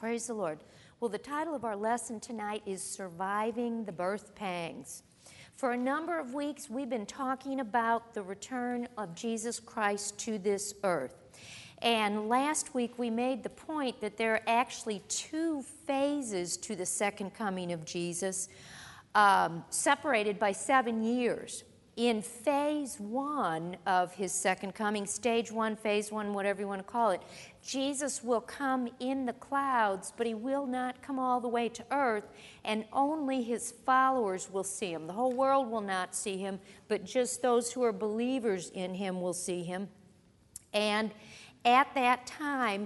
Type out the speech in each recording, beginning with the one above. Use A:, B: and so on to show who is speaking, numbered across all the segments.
A: Praise the Lord. Well, the title of our lesson tonight is Surviving the Birth Pangs. For a number of weeks, we've been talking about the return of Jesus Christ to this earth. And last week, we made the point that there are actually two phases to the second coming of Jesus, separated by 7 years. In phase one of his second coming, stage one, phase one, whatever you want to call it, Jesus will come in the clouds, but he will not come all the way to earth, and only his followers will see him. The whole world will not see him, but just those who are believers in him will see him. And at that time,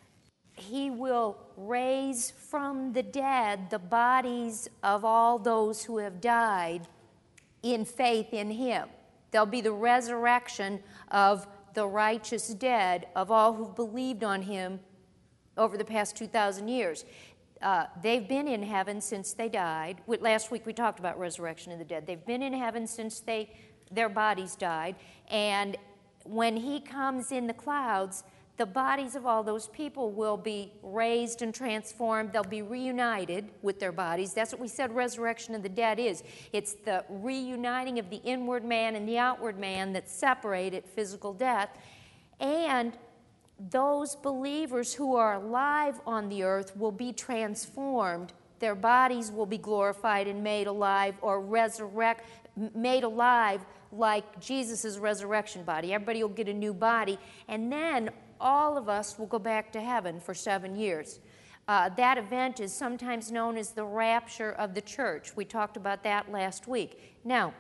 A: he will raise from the dead the bodies of all those who have died in faith in him. There'll be the resurrection of the righteous dead, of all who've believed on him over the past 2,000 years. They've been in heaven since they died. Last week we talked about resurrection of the dead. They've been in heaven since their bodies died. And when he comes in the clouds, the bodies of all those people will be raised and transformed. They'll be reunited with their bodies. That's what we said resurrection of the dead is. It's the reuniting of the inward man and the outward man that separate at physical death. And those believers who are alive on the earth will be transformed. Their bodies will be glorified and made alive, or made alive like Jesus' resurrection body. Everybody will get a new body. And then all of us will go back to heaven for 7 years. That event is sometimes known as the rapture of the church. We talked about that last week. Now,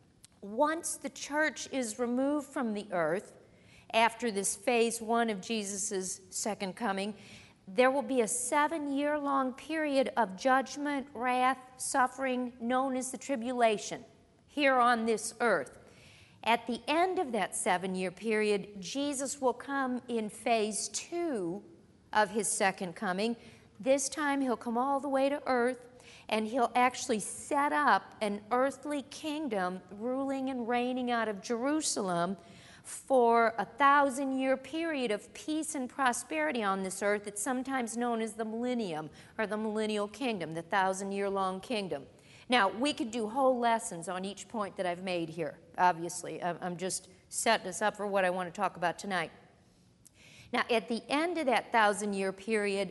A: once the church is removed from the earth, after this phase one of Jesus' second coming, there will be a 7-year-long period of judgment, wrath, suffering, known as the tribulation, here on this earth. At the end of that 7-year period, Jesus will come in phase two of his second coming. This time he'll come all the way to earth, and he'll actually set up an earthly kingdom ruling and reigning out of Jerusalem for a 1,000-year period of peace and prosperity on this earth. It's sometimes known as the millennium, or the millennial kingdom, the 1,000-year-long kingdom. Now, we could do whole lessons on each point that I've made here, obviously. I'm just setting us up for what I want to talk about tonight. Now, at the end of that 1,000-year period,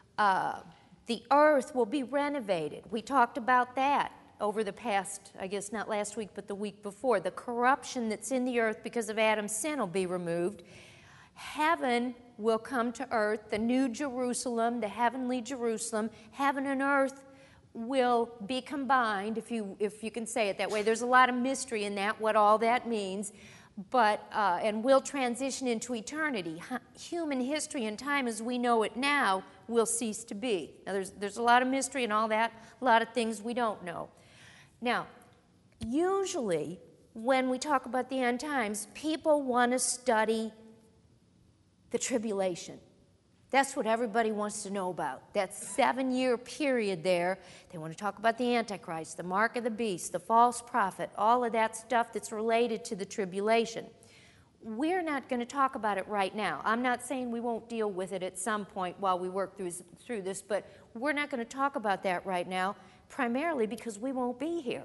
A: the earth will be renovated. We talked about that over the past, I guess not last week, but the week before. The corruption that's in the earth because of Adam's sin will be removed. Heaven will come to earth, the new Jerusalem, the heavenly Jerusalem. Heaven and earth will be combined, if you can say it that way. There's a lot of mystery in that, what all that means, but and we'll transition into eternity. Human history and time as we know it now will cease to be. Now, there's a lot of mystery and all that, a lot of things we don't know. Now, usually when we talk about the end times, people want to study the tribulation. That's what everybody wants to know about. That 7-year period there. They want to talk about the Antichrist, the mark of the beast, the false prophet, all of that stuff that's related to the tribulation. We're not going to talk about it right now. I'm not saying we won't deal with it at some point while we work through this, but we're not going to talk about that right now, primarily because we won't be here.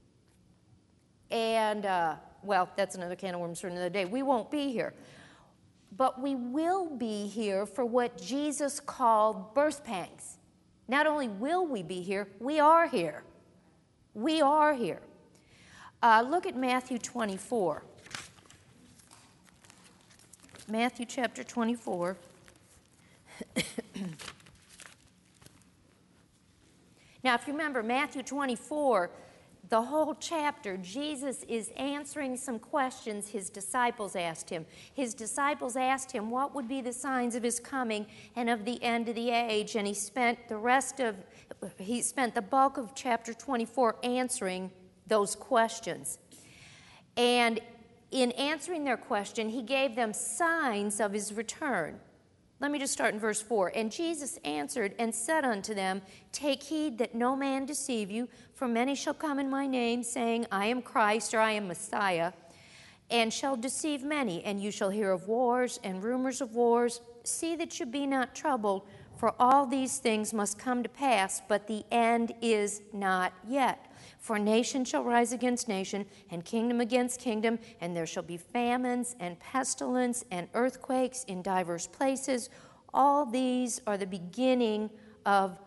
A: And, well, that's another can of worms for another day. We won't be here. But we will be here for what Jesus called birth pangs. Not only will we be here, we are here. We are here. Look at Matthew 24. Matthew chapter 24. Now, if you remember, Matthew 24, the whole chapter, Jesus is answering some questions his disciples asked him. His disciples asked him what would be the signs of his coming and of the end of the age, and he spent the bulk of chapter 24 answering those questions. And in answering their question, he gave them signs of his return. Let me just start in verse 4. And Jesus answered and said unto them, Take heed that no man deceive you, for many shall come in my name, saying, I am Christ, or I am Messiah, and shall deceive many. And you shall hear of wars and rumors of wars. See that you be not troubled, For all these things must come to pass, but the end is not yet. For nation shall rise against nation, and kingdom against kingdom, and there shall be famines and pestilence and earthquakes in divers places. All these are the beginning of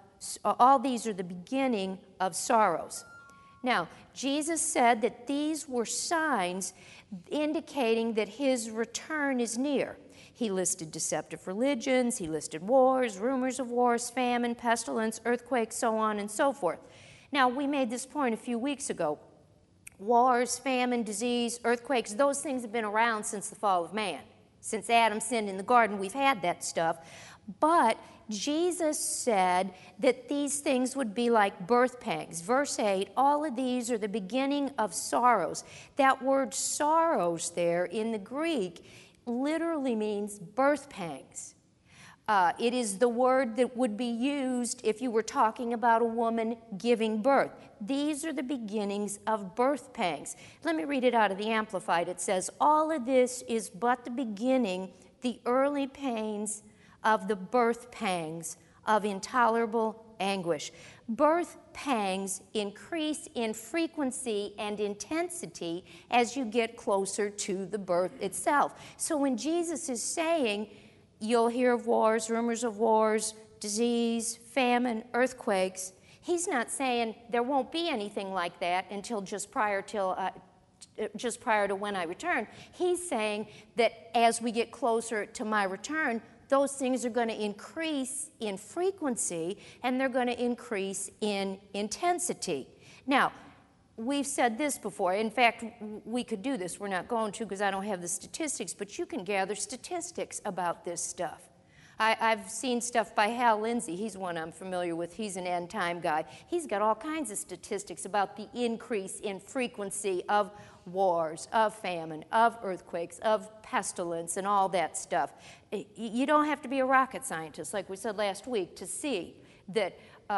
A: sorrows. Now, Jesus said that these were signs indicating that his return is near. He listed deceptive religions, he listed wars, rumors of wars, famine, pestilence, earthquakes, so on and so forth. Now, we made this point a few weeks ago. Wars, famine, disease, earthquakes, those things have been around since the fall of man. Since Adam sinned in the garden, we've had that stuff. But Jesus said that these things would be like birth pangs. Verse 8, all of these are the beginning of sorrows. That word sorrows there in the Greek literally means birth pangs. It is the word that would be used if you were talking about a woman giving birth. These are the beginnings of birth pangs. Let me read it out of the Amplified. It says, all of this is but the beginning, the early pains of the birth pangs of intolerable anguish. Birth pangs increase in frequency and intensity as you get closer to the birth itself. So when Jesus is saying, you'll hear of wars, rumors of wars, disease, famine, earthquakes, he's not saying there won't be anything like that until just prior to when I return. He's saying that as we get closer to my return, those things are going to increase in frequency and they're going to increase in intensity. Now, we've said this before. In fact, we could do this. We're not going to because I don't have the statistics, but you can gather statistics about this stuff. I've seen stuff by Hal Lindsey. He's one I'm familiar with. He's an end-time guy. He's got all kinds of statistics about the increase in frequency of wars, of famine, of earthquakes, of pestilence, and all that stuff. You don't have to be a rocket scientist, like we said last week, to see that,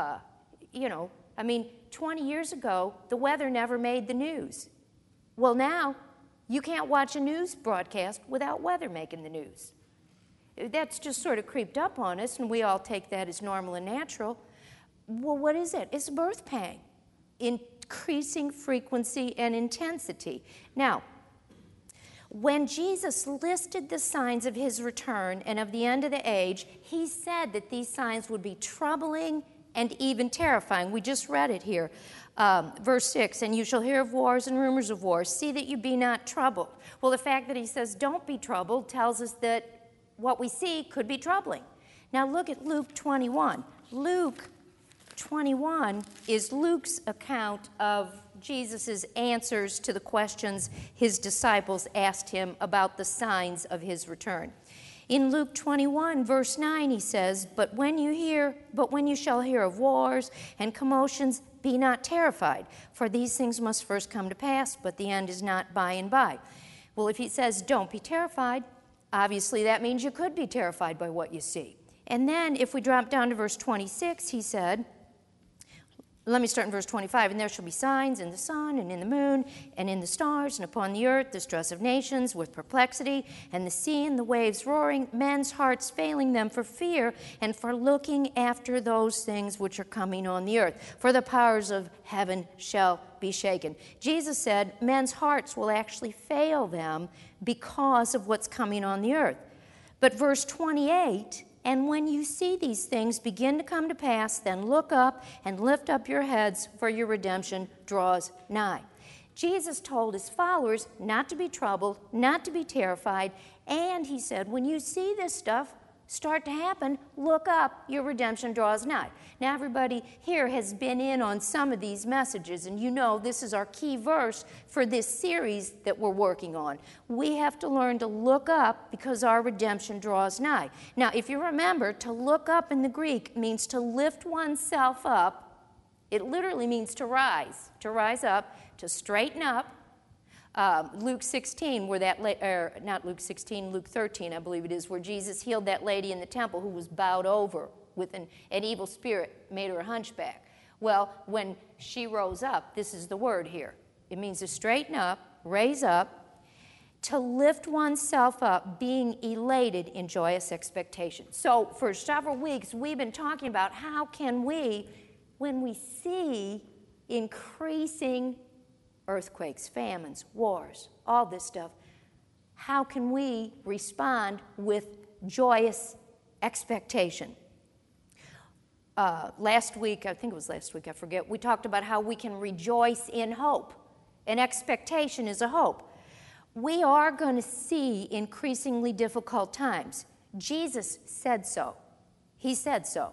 A: 20 years ago, the weather never made the news. Well, now, you can't watch a news broadcast without weather making the news. That's just sort of creeped up on us, and we all take that as normal and natural. Well, what is it? It's a birth pang. Increasing frequency and intensity. Now, when Jesus listed the signs of his return and of the end of the age, he said that these signs would be troubling and even terrifying. We just read it here. Verse 6, and you shall hear of wars and rumors of wars. See that you be not troubled. Well, the fact that he says don't be troubled tells us that what we see could be troubling. Now look at Luke 21. Luke 21 is Luke's account of Jesus' answers to the questions his disciples asked him about the signs of his return. In Luke 21, verse 9, he says, But when you shall hear of wars and commotions, be not terrified, for these things must first come to pass, but the end is not by and by. Well, if he says, don't be terrified, obviously that means you could be terrified by what you see. And then if we drop down to verse 26, he said, let me start in verse 25. And there shall be signs in the sun and in the moon and in the stars and upon the earth, distress of nations with perplexity, and the sea and the waves roaring, men's hearts failing them for fear and for looking after those things which are coming on the earth. For the powers of heaven shall be shaken. Jesus said men's hearts will actually fail them because of what's coming on the earth. But verse 28, and when you see these things begin to come to pass, then look up and lift up your heads, for your redemption draws nigh. Jesus told his followers not to be troubled, not to be terrified, and he said, when you see this stuff start to happen, look up, your redemption draws nigh. Now, everybody here has been in on some of these messages, and you know this is our key verse for this series that we're working on. We have to learn to look up because our redemption draws nigh. Now, if you remember, to look up in the Greek means to lift oneself up. It literally means to rise up, to straighten up. Luke 16, not Luke 16, Luke 13, I believe it is, where Jesus healed that lady in the temple who was bowed over with an evil spirit, made her a hunchback. Well, when she rose up, this is the word here. It means to straighten up, raise up, to lift oneself up, being elated in joyous expectation. So for several weeks, we've been talking about how can we, when we see increasing earthquakes, famines, wars, all this stuff, how can we respond with joyous expectation? Last week, I think it was last week, I forget, we talked about how we can rejoice in hope. An expectation is a hope. We are going to see increasingly difficult times. Jesus said so. He said so.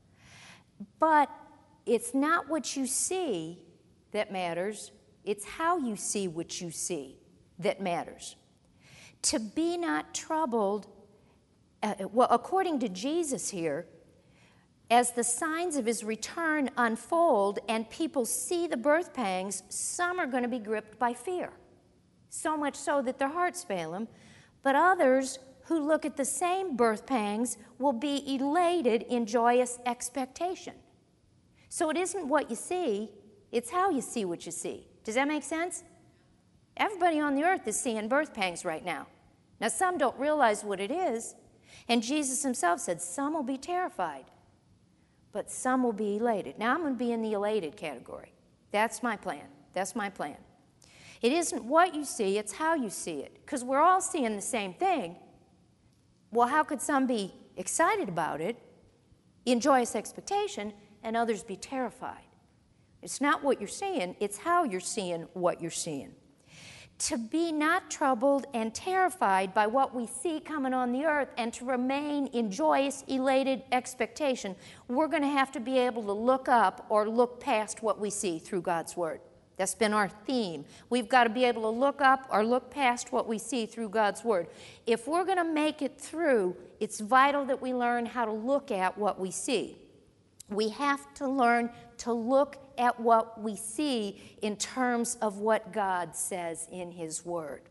A: But it's not what you see that matters. It's how you see what you see that matters. To be not troubled, according to Jesus here, as the signs of his return unfold and people see the birth pangs, some are going to be gripped by fear. So much so that their hearts fail them. But others who look at the same birth pangs will be elated in joyous expectation. So it isn't what you see, it's how you see what you see. Does that make sense? Everybody on the earth is seeing birth pangs right now. Now, some don't realize what it is, and Jesus himself said some will be terrified, but some will be elated. Now, I'm going to be in the elated category. That's my plan. That's my plan. It isn't what you see, it's how you see it, because we're all seeing the same thing. Well, how could some be excited about it, in joyous expectation, and others be terrified? It's not what you're seeing, it's how you're seeing what you're seeing. To be not troubled and terrified by what we see coming on the earth and to remain in joyous, elated expectation, we're going to have to be able to look up or look past what we see through God's Word. That's been our theme. We've got to be able to look up or look past what we see through God's Word. If we're going to make it through, it's vital that we learn how to look at what we see. We have to learn to look at what we see in terms of what God says in His Word.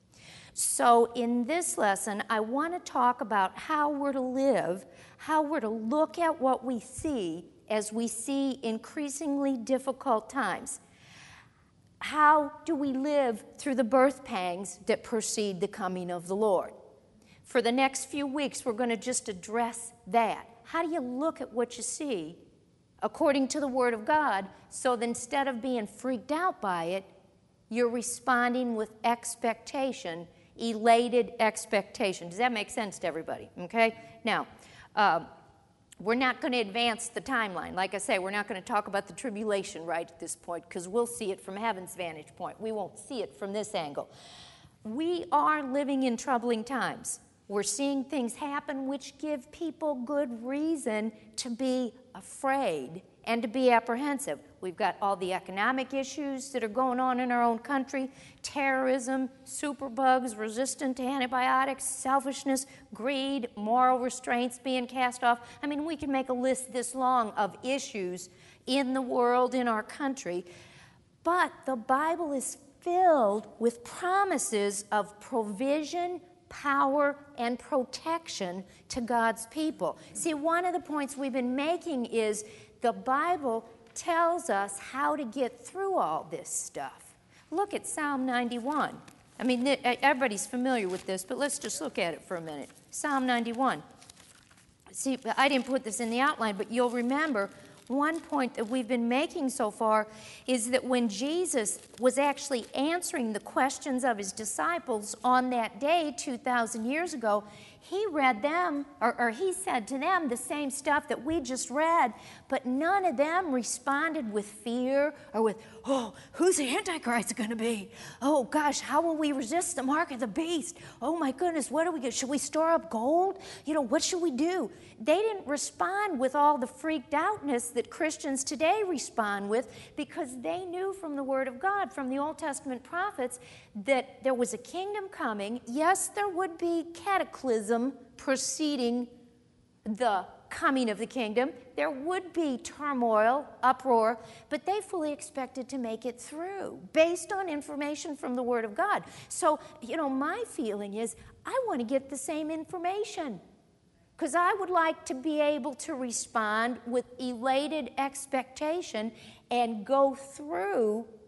A: So in this lesson, I want to talk about how we're to live, how we're to look at what we see as we see increasingly difficult times. How do we live through the birth pangs that precede the coming of the Lord? For the next few weeks, we're going to just address that. How do you look at what you see according to the Word of God, so that instead of being freaked out by it, you're responding with expectation, elated expectation. Does that make sense to everybody? Okay? Now, we're not going to advance the timeline. Like I say, we're not going to talk about the tribulation right at this point, because we'll see it from heaven's vantage point. We won't see it from this angle. We are living in troubling times. We're seeing things happen which give people good reason to be afraid and to be apprehensive. We've got all the economic issues that are going on in our own country, terrorism, superbugs, resistance to antibiotics, selfishness, greed, moral restraints being cast off. I mean, we can make a list this long of issues in the world, in our country. But the Bible is filled with promises of provision, power, and protection to God's people. See, one of the points we've been making is the Bible tells us how to get through all this stuff. Look at Psalm 91. I mean, everybody's familiar with this, but let's just look at it for a minute. Psalm 91. See, I didn't put this in the outline, but you'll remember one point that we've been making so far is that when Jesus was actually answering the questions of his disciples on that day 2,000 years ago, he read them, or he said to them the same stuff that we just read, but none of them responded with fear or with, oh, who's the Antichrist going to be? Oh, gosh, how will we resist the mark of the beast? Oh, my goodness, what do we get? Should we store up gold? You know, what should we do? They didn't respond with all the freaked outness that Christians today respond with, because they knew from the Word of God, from the Old Testament prophets, that there was a kingdom coming. Yes, there would be cataclysm preceding the coming of the kingdom. There would be turmoil, uproar, but they fully expected to make it through based on information from the Word of God. So, you know, my feeling is I want to get the same information, because I would like to be able to respond with elated expectation and go through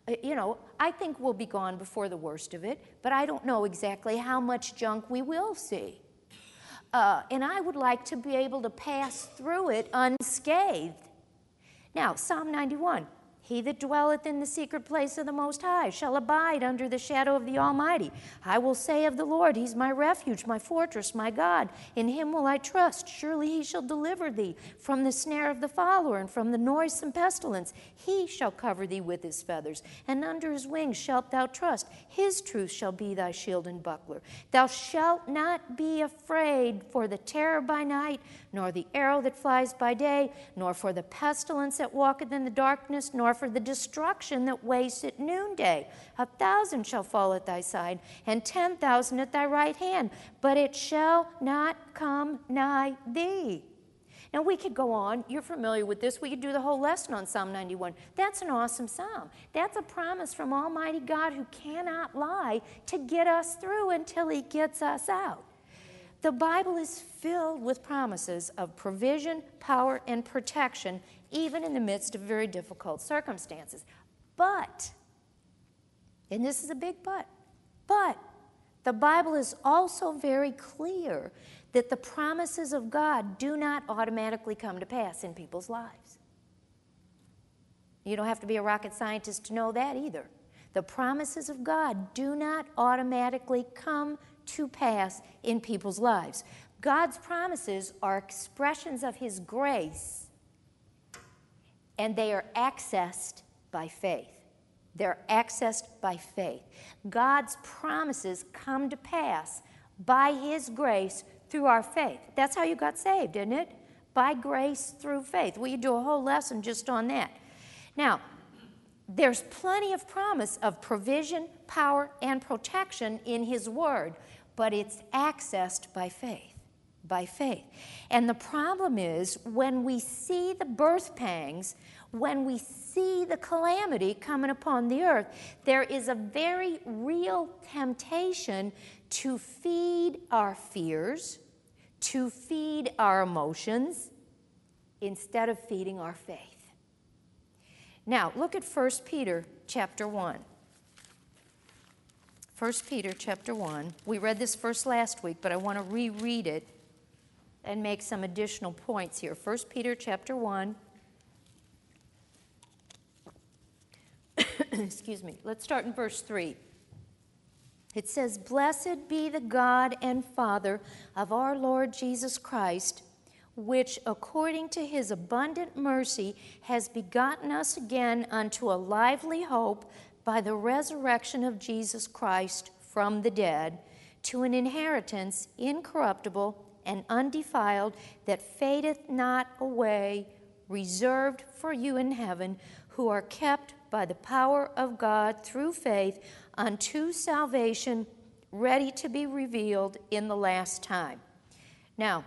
A: I think we'll be gone before the worst of it, but I don't know exactly how much junk we will see. And I would like to be able to pass through it unscathed. Now, Psalm 91, he that dwelleth in the secret place of the Most High shall abide under the shadow of the Almighty. I will say of the Lord, he's my refuge, my fortress, my God. In him will I trust. Surely he shall deliver thee from the snare of the fowler and from the noisome pestilence. He shall cover thee with his feathers, and under his wings shalt thou trust. His truth shall be thy shield and buckler. Thou shalt not be afraid for the terror by night, nor the arrow that flies by day, nor for the pestilence that walketh in the darkness, nor for the destruction that wastes at noonday. 1,000 shall fall at thy side, and 10,000 at thy right hand, but it shall not come nigh thee. Now, we could go on. You're familiar with this. We could do the whole lesson on Psalm 91. That's an awesome psalm. That's a promise from Almighty God who cannot lie to get us through until he gets us out. The Bible is filled with promises of provision, power, and protection, even in the midst of very difficult circumstances. But, and this is a big but the Bible is also very clear that the promises of God do not automatically come to pass in people's lives. You don't have to be a rocket scientist to know that either. The promises of God do not automatically come to pass in people's lives. God's promises are expressions of his grace, and they are accessed by faith. They're accessed by faith. God's promises come to pass by his grace through our faith. That's how you got saved, isn't it? By grace through faith. We could do a whole lesson just on that. Now, there's plenty of promise of provision, power, and protection in his word, but it's accessed by faith, by faith. And the problem is when we see the birth pangs, when we see the calamity coming upon the earth, there is a very real temptation to feed our fears, to feed our emotions, instead of feeding our faith. Now, look at 1 Peter chapter 1. 1 Peter chapter 1. We read this verse last week, but I want to reread it and make some additional points here. 1 Peter chapter 1. Excuse me. Let's start in verse 3. It says, "Blessed be the God and Father of our Lord Jesus Christ, which according to his abundant mercy has begotten us again unto a lively hope by the resurrection of Jesus Christ from the dead, to an inheritance incorruptible and undefiled, that fadeth not away, reserved for you in heaven, who are kept by the power of God through faith unto salvation, ready to be revealed in the last time." Now,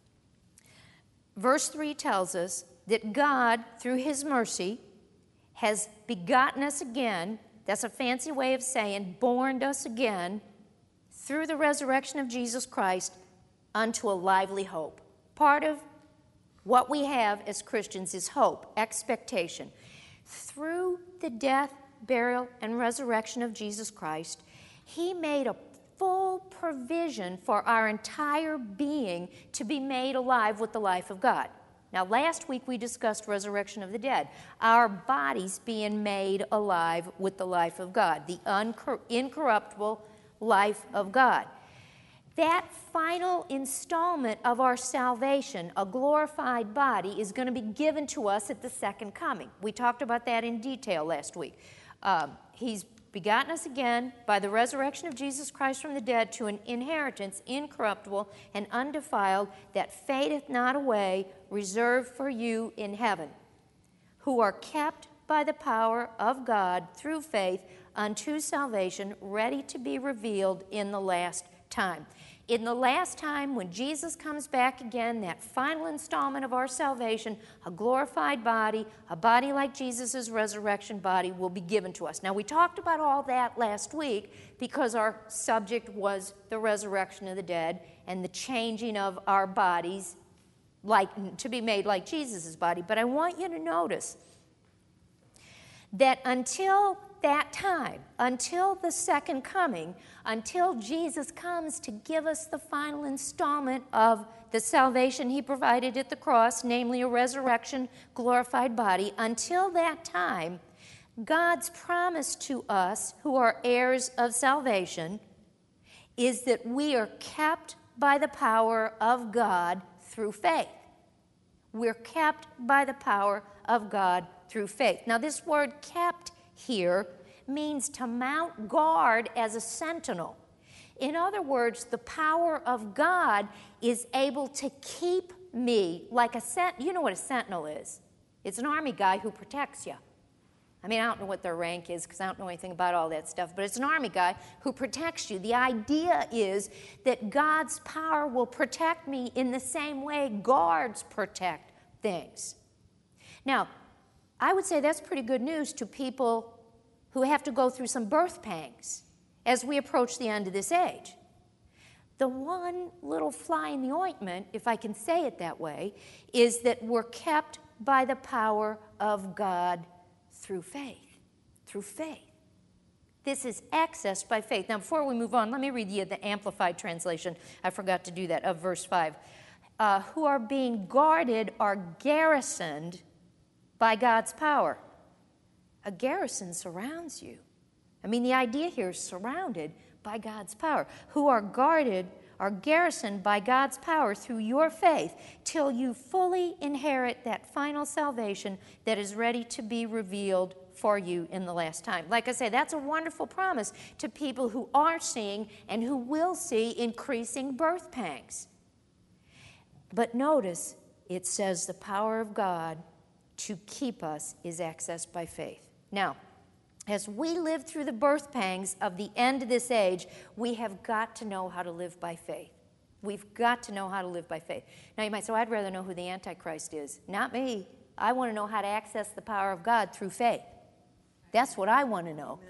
A: verse 3 tells us that God, through his mercy, has begotten us again. That's a fancy way of saying born us again through the resurrection of Jesus Christ unto a lively hope. Part of what we have as Christians is hope, expectation. Through the death, burial, and resurrection of Jesus Christ, he made a full provision for our entire being to be made alive with the life of God. Now, last week we discussed resurrection of the dead, our bodies being made alive with the life of God, the incorruptible life of God. That final installment of our salvation, a glorified body, is going to be given to us at the second coming. We talked about that in detail last week. He's begotten us again by the resurrection of Jesus Christ from the dead to an inheritance incorruptible and undefiled, that fadeth not away, reserved for you in heaven, who are kept by the power of God through faith unto salvation, ready to be revealed in the last time. In the last time, when Jesus comes back again, that final installment of our salvation, a glorified body, a body like Jesus' resurrection body, will be given to us. Now, we talked about all that last week because our subject was the resurrection of the dead and the changing of our bodies to be made like Jesus' body. But I want you to notice that until that time, until the second coming, until Jesus comes to give us the final installment of the salvation he provided at the cross, namely a resurrection, glorified body, until that time, God's promise to us who are heirs of salvation is that we are kept by the power of God through faith. We're kept by the power of God through faith. Now, this word kept here means to mount guard as a sentinel. In other words, the power of God is able to keep me like a sentinel. You know what a sentinel is. It's an army guy who protects you. I mean, I don't know what their rank is because I don't know anything about all that stuff, but it's an army guy who protects you. The idea is that God's power will protect me in the same way guards protect things. Now, I would say that's pretty good news to people who have to go through some birth pangs as we approach the end of this age. The one little fly in the ointment, if I can say it that way, is that we're kept by the power of God through faith. Through faith. This is accessed by faith. Now, before we move on, let me read you the Amplified translation. I forgot to do that, of verse 5. Who are being guarded are garrisoned by God's power. A garrison surrounds you. I mean, the idea here is surrounded by God's power. Who are guarded are garrisoned by God's power through your faith till you fully inherit that final salvation that is ready to be revealed for you in the last time. Like I say, that's a wonderful promise to people who are seeing and who will see increasing birth pangs. But notice, it says the power of God to keep us is accessed by faith. Now, as we live through the birth pangs of the end of this age, we have got to know how to live by faith. We've got to know how to live by faith. Now, you might say, I'd rather know who the Antichrist is. Not me. I want to know how to access the power of God through faith. That's what I want to know.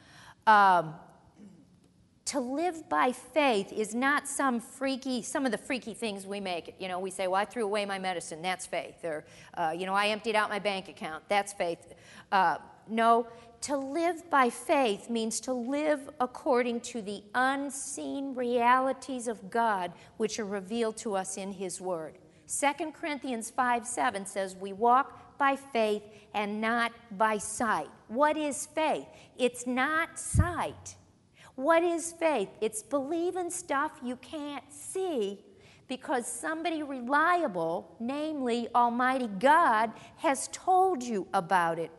A: To live by faith is not some of the freaky things we make. You know, we say, well, I threw away my medicine. That's faith. Or, I emptied out my bank account. That's faith. No. To live by faith means to live according to the unseen realities of God which are revealed to us in His Word. 2 Corinthians 5:7 says, we walk by faith and not by sight. What is faith? It's not sight. What is faith? It's believing stuff you can't see because somebody reliable, namely Almighty God, has told you about it.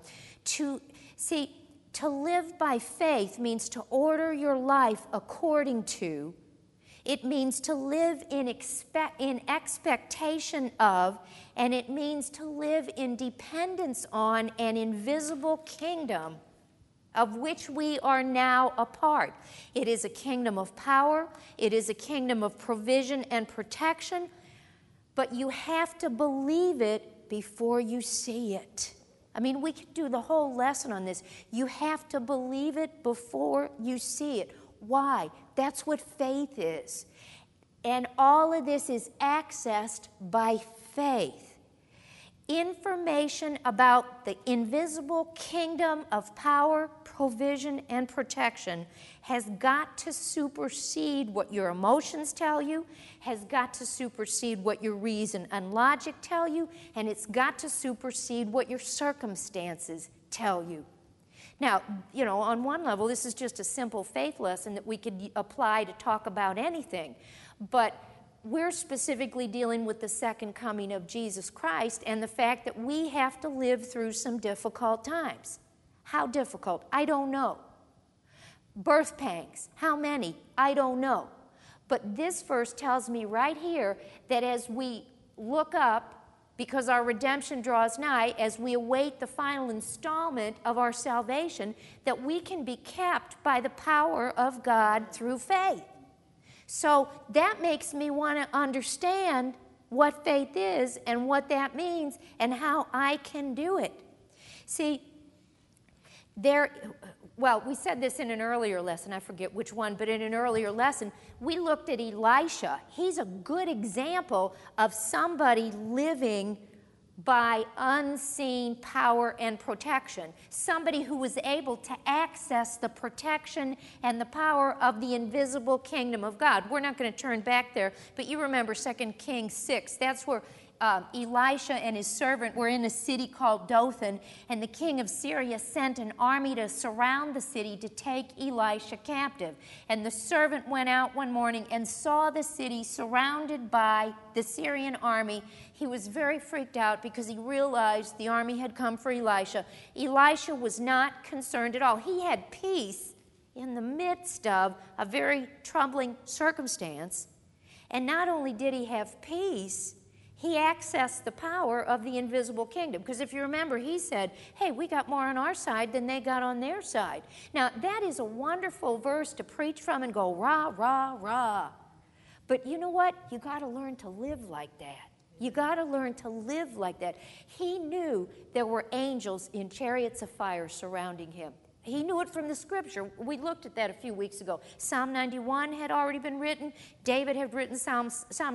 A: To live by faith means to order your life according to. It means to live in expectation of, and it means to live in dependence on an invisible kingdom of which we are now a part. It is a kingdom of power. It is a kingdom of provision and protection. But you have to believe it before you see it. I mean, we could do the whole lesson on this. You have to believe it before you see it. Why? That's what faith is. And all of this is accessed by faith. Information about the invisible kingdom of power, provision, and protection has got to supersede what your emotions tell you, has got to supersede what your reason and logic tell you, and it's got to supersede what your circumstances tell you. Now, on one level, this is just a simple faith lesson that we could apply to talk about anything, but we're specifically dealing with the second coming of Jesus Christ and the fact that we have to live through some difficult times. How difficult? I don't know. Birth pangs. How many? I don't know. But this verse tells me right here that as we look up, because our redemption draws nigh, as we await the final installment of our salvation, that we can be kept by the power of God through faith. So that makes me want to understand what faith is and what that means and how I can do it. See, we said this in an earlier lesson, I forget which one, but in an earlier lesson, we looked at Elisha. He's a good example of somebody living by unseen power and protection. Somebody who was able to access the protection and the power of the invisible kingdom of God. We're not going to turn back there, but you remember 2 Kings 6. That's where Elisha and his servant were in a city called Dothan, and the king of Syria sent an army to surround the city to take Elisha captive. And the servant went out one morning and saw the city surrounded by the Syrian army. He was very freaked out because he realized the army had come for Elisha. Elisha was not concerned at all. He had peace in the midst of a very troubling circumstance. And not only did he have peace, he accessed the power of the invisible kingdom. Because if you remember, he said, hey, we got more on our side than they got on their side. Now, that is a wonderful verse to preach from and go, rah, rah, rah. But you know what? You got to learn to live like that. You got to learn to live like that. He knew there were angels in chariots of fire surrounding him. He knew it from the scripture. We looked at that a few weeks ago. Psalm 91 had already been written. David had written Psalm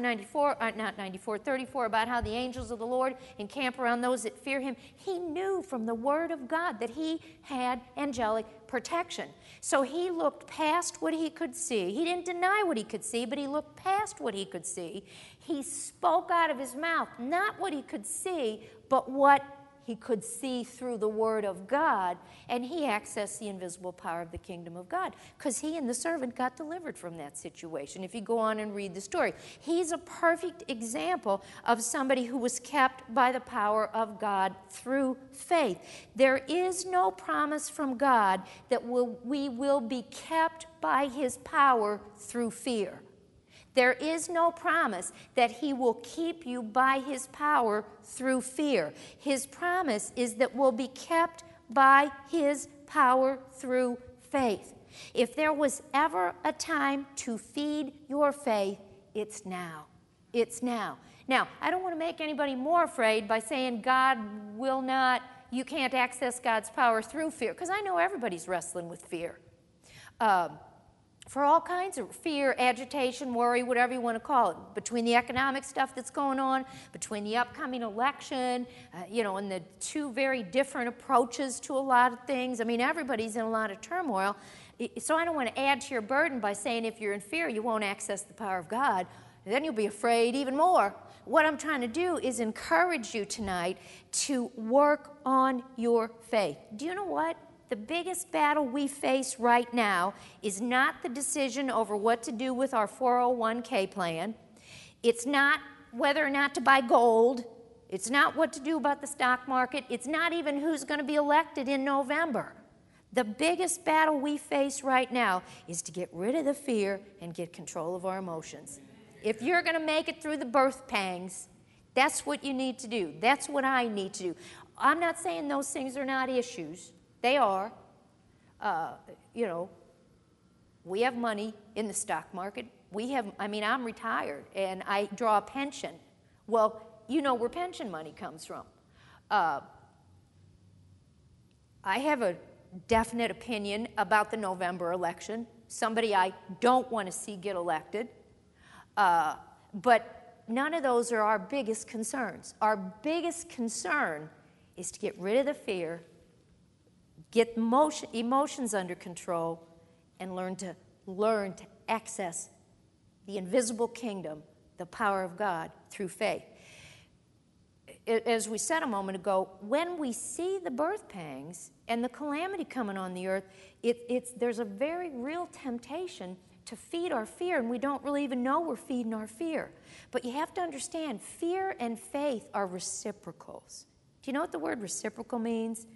A: 34 about how the angels of the Lord encamp around those that fear him. He knew from the word of God that he had angelic protection. So he looked past what he could see. He didn't deny what he could see, but he looked past what he could see. He spoke out of his mouth, not what he could see, but what he could see through the Word of God, and he accessed the invisible power of the kingdom of God because he and the servant got delivered from that situation. If you go on and read the story, he's a perfect example of somebody who was kept by the power of God through faith. There is no promise from God that we will be kept by his power through fear. There is no promise that he will keep you by his power through fear. His promise is that we'll be kept by his power through faith. If there was ever a time to feed your faith, it's now. It's now. Now, I don't want to make anybody more afraid by saying God will not, you can't access God's power through fear, because I know everybody's wrestling with fear. For all kinds of fear, agitation, worry, whatever you want to call it, between the economic stuff that's going on, between the upcoming election, and the two very different approaches to a lot of things. I mean, everybody's in a lot of turmoil. So I don't want to add to your burden by saying if you're in fear, you won't access the power of God. Then you'll be afraid even more. What I'm trying to do is encourage you tonight to work on your faith. Do you know what? The biggest battle we face right now is not the decision over what to do with our 401k plan. It's not whether or not to buy gold. It's not what to do about the stock market. It's not even who's going to be elected in November. The biggest battle we face right now is to get rid of the fear and get control of our emotions. If you're going to make it through the birth pangs, that's what you need to do. That's what I need to do. I'm not saying those things are not issues. They are. We have money in the stock market. I'm retired and I draw a pension. Well, you know where pension money comes from. I have a definite opinion about the November election. Somebody I don't want to see get elected. But none of those are our biggest concerns. Our biggest concern is to get rid of the fear, get emotions under control, and learn to access the invisible kingdom, the power of God, through faith. As we said a moment ago, when we see the birth pangs and the calamity coming on the earth, there's a very real temptation to feed our fear, and we don't really even know we're feeding our fear. But you have to understand, fear and faith are reciprocals. Do you know what the word reciprocal means?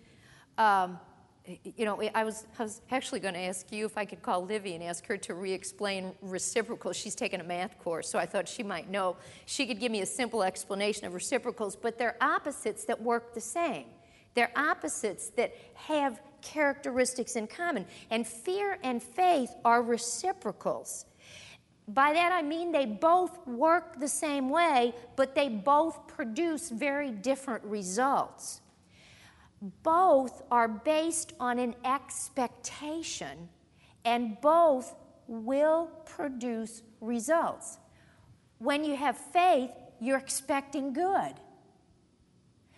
A: I was actually going to ask you if I could call Livy and ask her to re-explain reciprocals. She's taken a math course, so I thought she might know. She could give me a simple explanation of reciprocals, but they're opposites that work the same. They're opposites that have characteristics in common. And fear and faith are reciprocals. By that I mean they both work the same way, but they both produce very different results. Both are based on an expectation, and both will produce results. When you have faith, you're expecting good.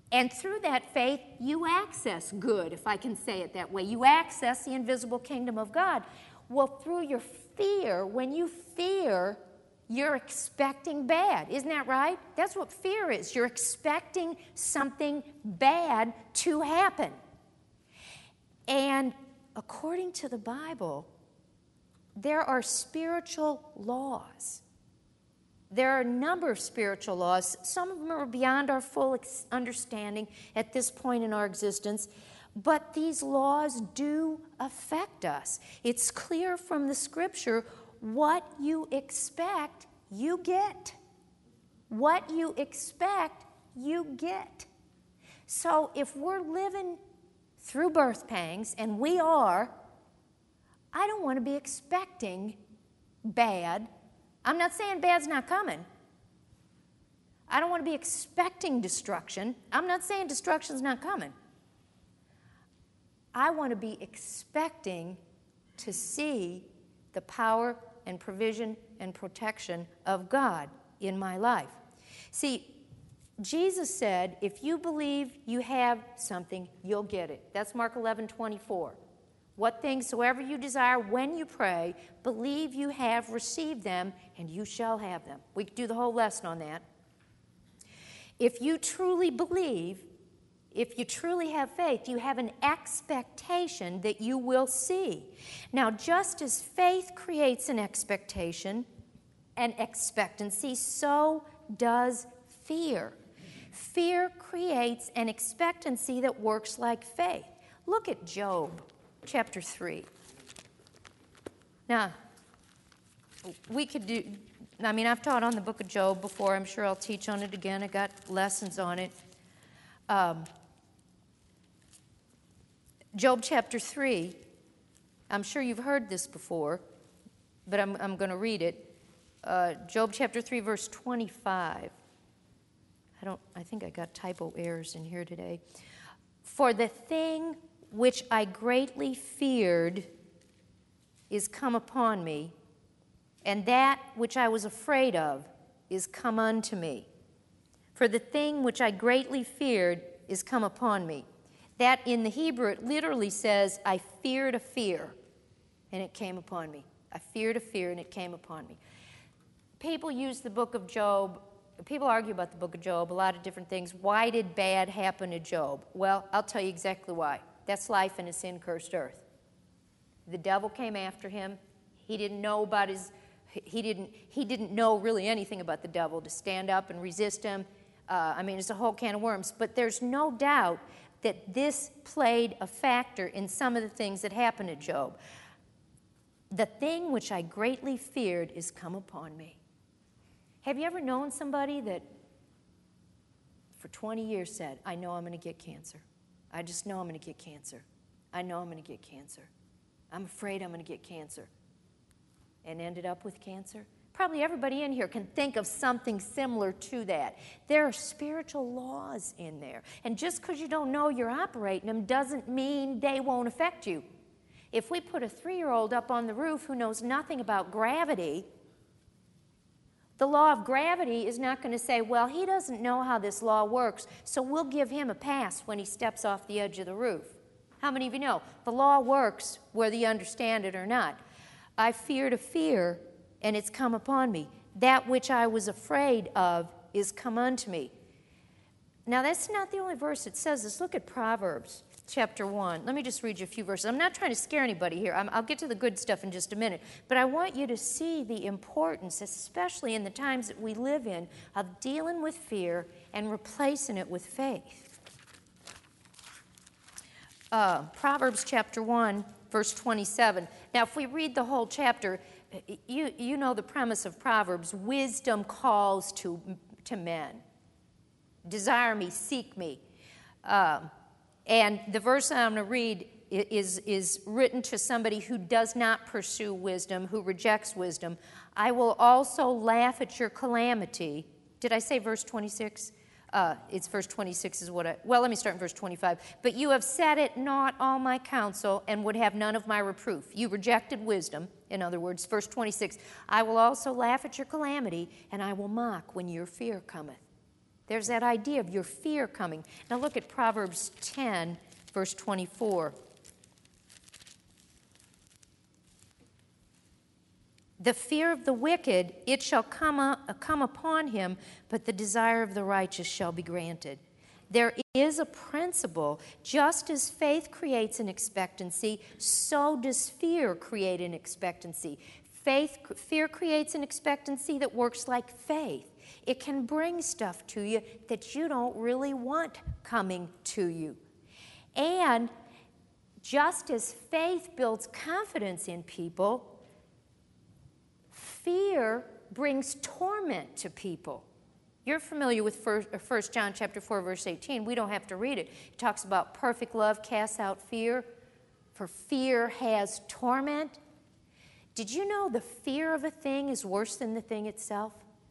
A: And through that faith, you access good, if I can say it that way. You access the invisible kingdom of God. Well, through your fear, when you fear, you're expecting bad. Isn't that right? That's what fear is. You're expecting something bad to happen. And according to the Bible, there are spiritual laws. There are a number of spiritual laws. Some of them are beyond our full understanding at this point in our existence, but these laws do affect us. It's clear from the Scripture, what you expect, you get. What you expect, you get. So if we're living through birth pangs, and we are, I don't want to be expecting bad. I'm not saying bad's not coming. I don't want to be expecting destruction. I'm not saying destruction's not coming. I want to be expecting to see the power and provision and protection of God in my life. See, Jesus said, if you believe you have something, you'll get it. That's Mark 11:24. What things soever you desire when you pray, believe you have received them, and you shall have them. We could do the whole lesson on that. If you truly believe, if you truly have faith, you have an expectation that you will see. Now, just as faith creates an expectation, an expectancy, so does fear. Fear creates an expectancy that works like faith. Look at Job. Chapter 3. Now, I've taught on the book of Job before. I'm sure I'll teach on it again. I got lessons on it. Job chapter 3. I'm sure you've heard this before, but I'm going to read it. Job chapter 3, verse 25. I think I got typo errors in here today. For the thing which I greatly feared is come upon me, and that which I was afraid of is come unto me. For the thing which I greatly feared is come upon me. That in the Hebrew, it literally says, I feared a fear, and it came upon me. I feared a fear, and it came upon me. People use the book of Job. People argue about the book of Job, a lot of different things. Why did bad happen to Job? Well, I'll tell you exactly why. That's life in a sin-cursed earth. The devil came after him. He didn't know about he didn't know really anything about the devil to stand up and resist him. It's a whole can of worms. But there's no doubt that this played a factor in some of the things that happened to Job. The thing which I greatly feared is come upon me. Have you ever known somebody that for 20 years said, I know I'm going to get cancer. I just know I'm going to get cancer. I know I'm going to get cancer. I'm afraid I'm going to get cancer. And ended up with cancer? Probably everybody in here can think of something similar to that. There are spiritual laws in there. And just because you don't know you're operating them doesn't mean they won't affect you. If we put a 3-year-old up on the roof who knows nothing about gravity, the law of gravity is not going to say, well, he doesn't know how this law works, so we'll give him a pass when he steps off the edge of the roof. How many of you know? The law works whether you understand it or not. I feared a fear, and it's come upon me. That which I was afraid of is come unto me. Now, that's not the only verse that says this. Look at Proverbs chapter 1. Let me just read you a few verses. I'm not trying to scare anybody here. I'll get to the good stuff in just a minute. But I want you to see the importance, especially in the times that we live in, of dealing with fear and replacing it with faith. Proverbs chapter 1, verse 27. Now, if we read the whole chapter, you know the premise of Proverbs. Wisdom calls to men. Desire me, seek me. And the verse I'm going to read is written to somebody who does not pursue wisdom, who rejects wisdom. I will also laugh at your calamity. Did I say verse 26? It's verse 26 is what let me start in verse 25. But you have set at naught all my counsel and would have none of my reproof. You rejected wisdom. In other words, verse 26, I will also laugh at your calamity, and I will mock when your fear cometh. There's that idea of your fear coming. Now look at Proverbs 10, verse 24. The fear of the wicked, it shall come upon him, but the desire of the righteous shall be granted. There is a principle. Just as faith creates an expectancy, so does fear create an expectancy. Fear creates an expectancy that works like faith. It can bring stuff to you that you don't really want coming to you. And just as faith builds confidence in people, fear brings torment to people. You're familiar with 1 John chapter 4, verse 18. We don't have to read it. It talks about perfect love casts out fear, for fear has torment. Did you know the fear of a thing is worse than the thing itself?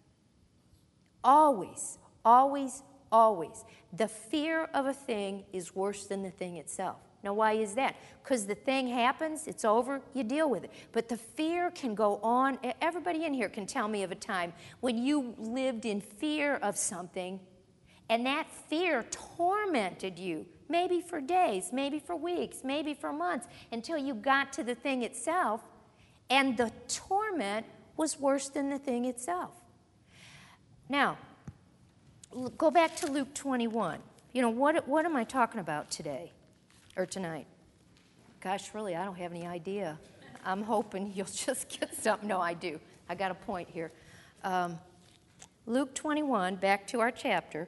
A: Always, always, always. The fear of a thing is worse than the thing itself. Now, why is that? Because the thing happens, it's over, you deal with it. But the fear can go on. Everybody in here can tell me of a time when you lived in fear of something, and that fear tormented you, maybe for days, maybe for weeks, maybe for months, until you got to the thing itself, and the torment was worse than the thing itself. Now, go back to Luke 21. You know, what am I talking about today? Or tonight? Gosh, really, I don't have any idea. I'm hoping you'll just get something. No, I do. I got a point here. Luke 21, back to our chapter.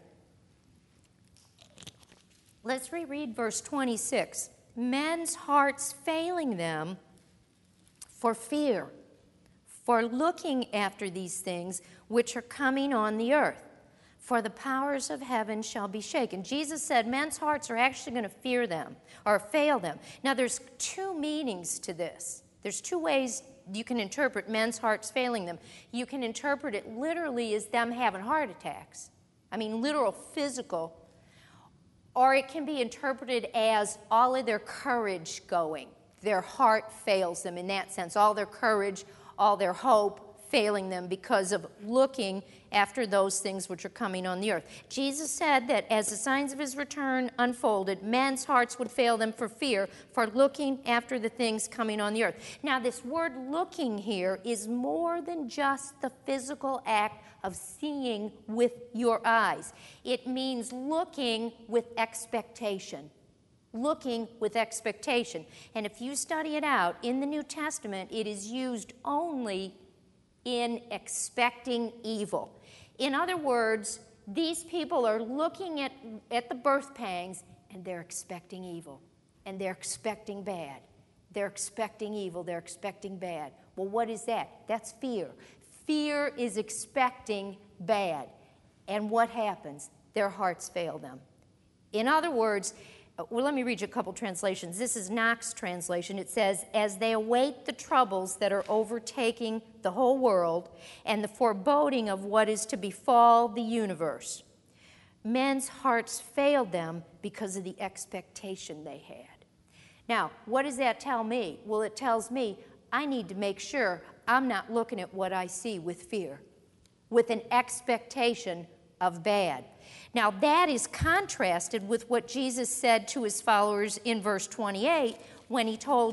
A: Let's reread verse 26. Men's hearts failing them for fear, for looking after these things which are coming on the earth. For the powers of heaven shall be shaken. Jesus said men's hearts are actually going to fear them or fail them. Now, there's two meanings to this. There's two ways you can interpret men's hearts failing them. You can interpret it literally as them having heart attacks. I mean, literal, physical. Or it can be interpreted as all of their courage going. Their heart fails them in that sense. All their courage, all their hope failing them because of looking after those things which are coming on the earth. Jesus said that as the signs of his return unfolded, men's hearts would fail them for fear, for looking after the things coming on the earth. Now, this word looking here is more than just the physical act of seeing with your eyes. It means looking with expectation. Looking with expectation. And if you study it out, in the New Testament, it is used only in expecting evil. In other words, these people are looking at the birth pangs, and they're expecting evil, and they're expecting bad. They're expecting evil, they're expecting bad. Well, what is that? That's fear. Fear is expecting bad. And what happens? Their hearts fail them. In other words, well, let me read you a couple translations. This is Knox translation. It says, as they await the troubles that are overtaking the whole world and the foreboding of what is to befall the universe, men's hearts failed them because of the expectation they had. Now, what does that tell me? Well, it tells me I need to make sure I'm not looking at what I see with fear, with an expectation of bad. Now, that is contrasted with what Jesus said to his followers in verse 28 when he told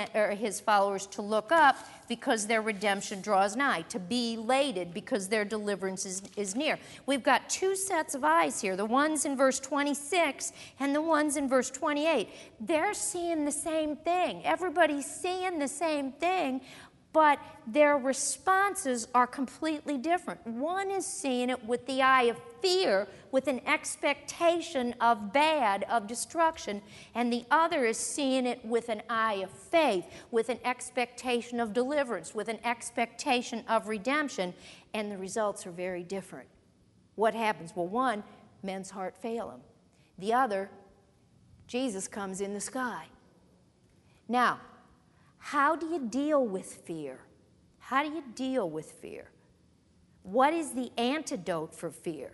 A: his followers to look up because their redemption draws nigh, to be elated because their deliverance is near. We've got two sets of eyes here, the ones in verse 26 and the ones in verse 28. They're seeing the same thing. Everybody's seeing the same thing, but their responses are completely different. One is seeing it with the eye of fear, with an expectation of bad, of destruction, and the other is seeing it with an eye of faith, with an expectation of deliverance, with an expectation of redemption, and the results are very different. What happens? Well, one, men's heart fail them. The other, Jesus comes in the sky. Now, how do you deal with fear? How do you deal with fear? What is the antidote for fear?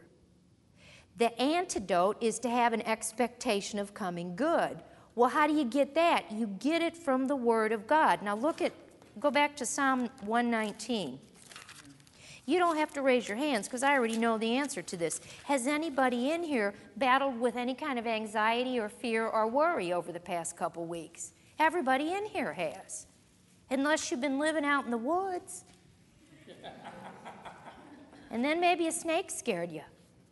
A: The antidote is to have an expectation of coming good. Well, how do you get that? You get it from the Word of God. Now go back to Psalm 119. You don't have to raise your hands because I already know the answer to this. Has anybody in here battled with any kind of anxiety or fear or worry over the past couple weeks? Everybody in here has. Unless you've been living out in the woods. And then maybe a snake scared you.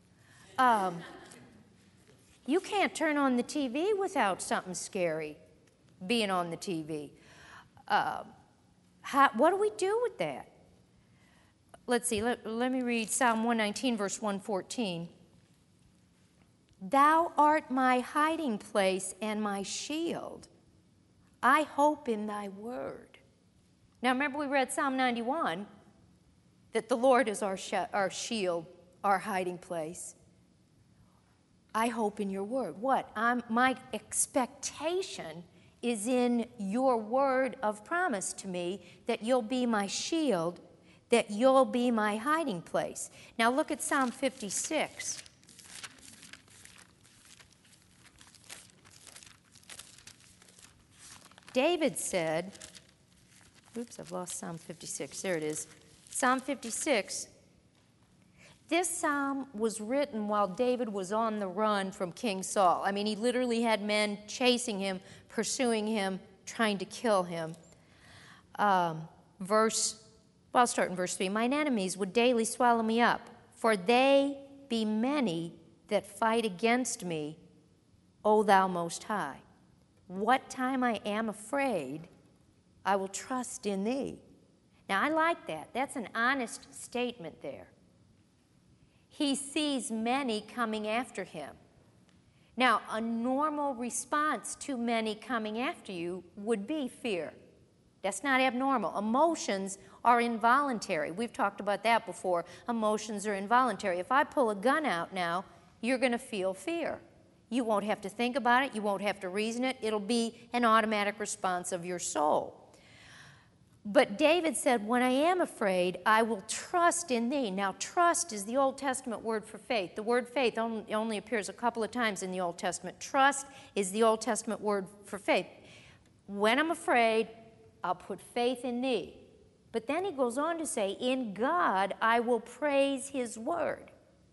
A: You can't turn on the TV without something scary being on the TV. What do we do with that? Let's see, let me read Psalm 119, verse 114. Thou art my hiding place and my shield. I hope in thy word. Now remember we read Psalm 91, that the Lord is our shield, our hiding place. I hope in your word. What? My expectation is in your word of promise to me that you'll be my shield, that you'll be my hiding place. Now look at Psalm 56. David said, oops, I've lost Psalm 56. There it is. Psalm 56. This psalm was written while David was on the run from King Saul. I mean, he literally had men chasing him, pursuing him, trying to kill him. I'll start in verse 3. Mine enemies would daily swallow me up, for they be many that fight against me, O thou Most High. What time I am afraid, I will trust in thee. Now, I like that. That's an honest statement there. He sees many coming after him. Now, a normal response to many coming after you would be fear. That's not abnormal. Emotions are involuntary. We've talked about that before. Emotions are involuntary. If I pull a gun out now, you're going to feel fear. You won't have to think about it. You won't have to reason it. It'll be an automatic response of your soul. But David said, when I am afraid, I will trust in thee. Now, trust is the Old Testament word for faith. The word faith only appears a couple of times in the Old Testament. Trust is the Old Testament word for faith. When I'm afraid, I'll put faith in thee. But then he goes on to say, in God I will praise his word.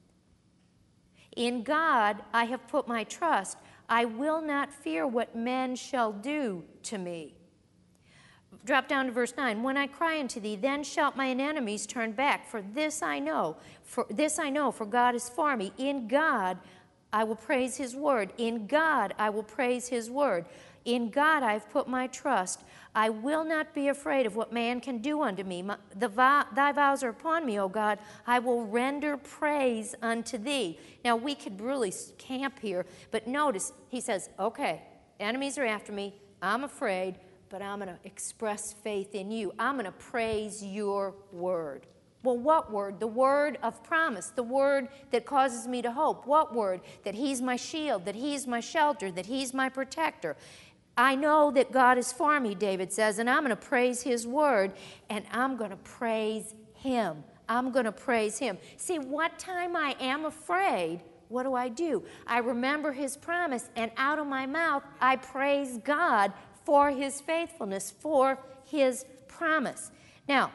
A: In God I have put my trust. I will not fear what men shall do to me. Drop down to verse 9. When I cry unto thee, then shall mine enemies turn back. For this I know, for God is for me. In God I will praise his word. In God I will praise his word. In God I have put my trust. I will not be afraid of what man can do unto me. Thy vows are upon me, O God. I will render praise unto thee. Now, we could really camp here, but notice, he says, okay, enemies are after me. I'm afraid, but I'm going to express faith in you. I'm going to praise your word. Well, what word? The word of promise, the word that causes me to hope. What word? That he's my shield, that he's my shelter, that he's my protector. I know that God is for me, David says, and I'm going to praise his word, and I'm going to praise him. I'm going to praise him. See, what time I am afraid, what do? I remember his promise, and out of my mouth, I praise God for his faithfulness, for his promise. Now,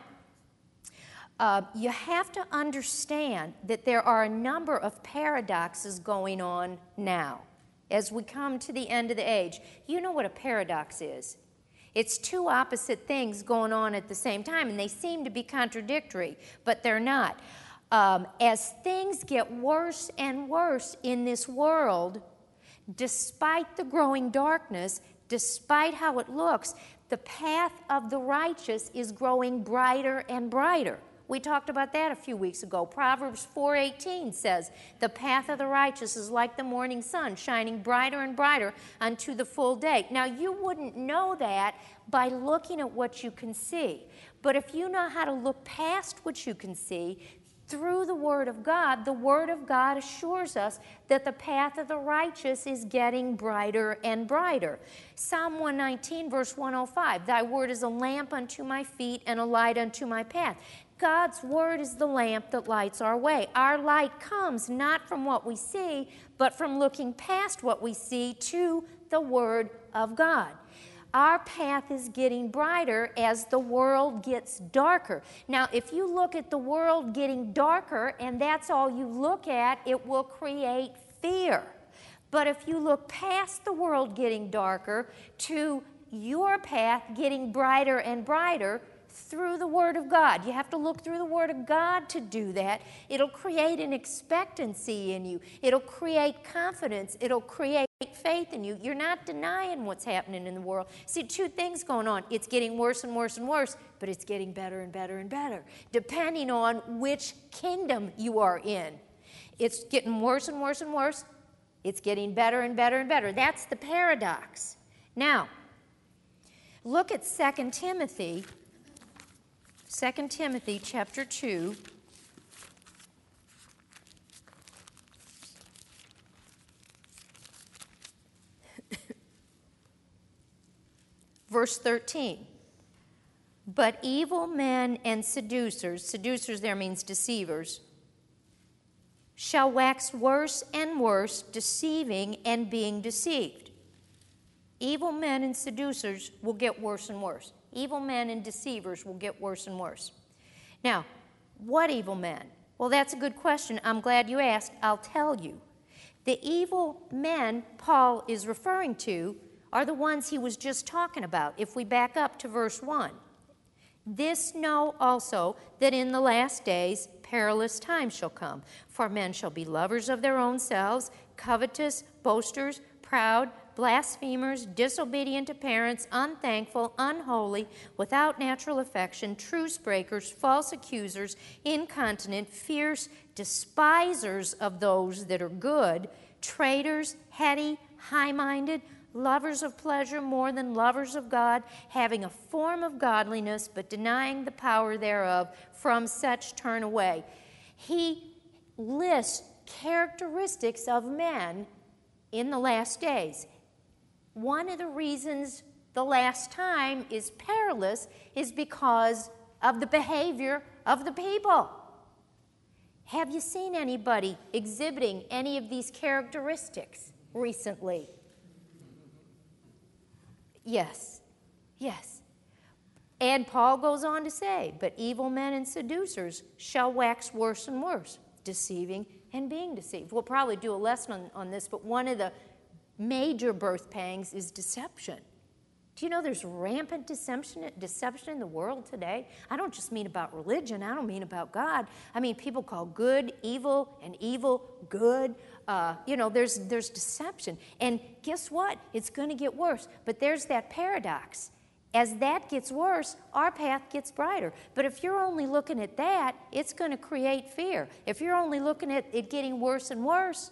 A: you have to understand that there are a number of paradoxes going on now as we come to the end of the age. You know what a paradox is. It's two opposite things going on at the same time, and they seem to be contradictory, but they're not. As things get worse and worse in this world, despite the growing darkness, despite how it looks, the path of the righteous is growing brighter and brighter. We talked about that a few weeks ago. Proverbs 4:18 says, the path of the righteous is like the morning sun, shining brighter and brighter unto the full day. Now, you wouldn't know that by looking at what you can see. But if you know how to look past what you can see, through the Word of God assures us that the path of the righteous is getting brighter and brighter. Psalm 119, verse 105, thy word is a lamp unto my feet and a light unto my path. God's word is the lamp that lights our way. Our light comes not from what we see, but from looking past what we see to the Word of God. our path is getting brighter as the world gets darker. Now, if you look at the world getting darker and that's all you look at, it will create fear. But if you look past the world getting darker to your path getting brighter and brighter through the Word of God. You have to look through the Word of God to do that. It'll create an expectancy in you. It'll create confidence. It'll create faith in you. You're not denying what's happening in the world. See, two things going on. It's getting worse and worse and worse, but it's getting better and better and better, depending on which kingdom you are in. It's getting worse and worse and worse. It's getting better and better and better. That's the paradox. Now, look at 2 Timothy. 2 Timothy chapter 2. Verse 13. But evil men and seducers there means deceivers, shall wax worse and worse, deceiving and being deceived. Evil men and seducers will get worse and worse. Evil men and deceivers will get worse and worse. Now, what evil men? Well, that's a good question. I'm glad you asked. I'll tell you. The evil men Paul is referring to are the ones he was just talking about. If we back up to verse 1. This know also that in the last days perilous times shall come. For men shall be lovers of their own selves, covetous, boasters, proud, blasphemers, disobedient to parents, unthankful, unholy, without natural affection, truce breakers, false accusers, incontinent, fierce, despisers of those that are good, traitors, heady, high-minded, lovers of pleasure more than lovers of God, having a form of godliness, but denying the power thereof. From such turn away. He lists characteristics of men in the last days. One of the reasons the last time is perilous is because of the behavior of the people. Have you seen anybody exhibiting any of these characteristics recently? Yes, yes. And Paul goes on to say, but evil men and seducers shall wax worse and worse, deceiving and being deceived. We'll probably do a lesson on this, but one of the major birth pangs is deception. Do you know there's rampant deception in the world today? I don't just mean about religion. I don't mean about God. I mean people call good evil and evil good. There's deception. And guess what? It's going to get worse. But there's that paradox. As that gets worse, our path gets brighter. But if you're only looking at that, it's going to create fear. If you're only looking at it getting worse and worse,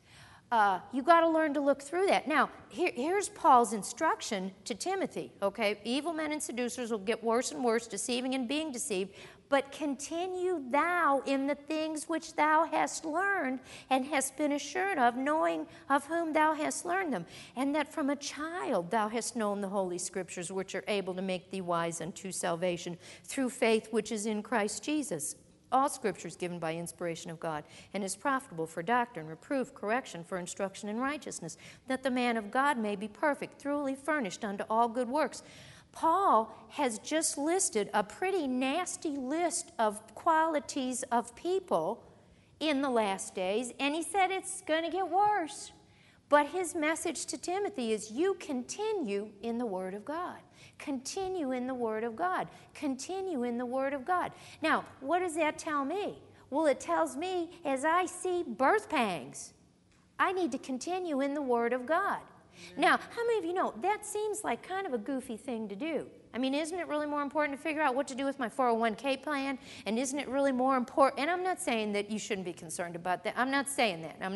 A: you've got to learn to look through that. Now, here's Paul's instruction to Timothy, okay? Evil men and seducers will get worse and worse, deceiving and being deceived. But continue thou in the things which thou hast learned and hast been assured of, knowing of whom thou hast learned them, and that from a child thou hast known the holy scriptures, which are able to make thee wise unto salvation through faith which is in Christ Jesus. All Scripture is given by inspiration of God and is profitable for doctrine, reproof, correction, for instruction in righteousness, that the man of God may be perfect, thoroughly furnished unto all good works. Paul has just listed a pretty nasty list of qualities of people in the last days, and he said it's going to get worse. But his message to Timothy is you continue in the Word of God. Continue in the Word of God. Continue in the Word of God. Now, what does that tell me? Well, it tells me as I see birth pangs, I need to continue in the Word of God. Now, how many of you know that seems like kind of a goofy thing to do? I mean, isn't it really more important to figure out what to do with my 401k plan? And isn't it really more important? And I'm not saying that you shouldn't be concerned about that. I'm not saying that. I'm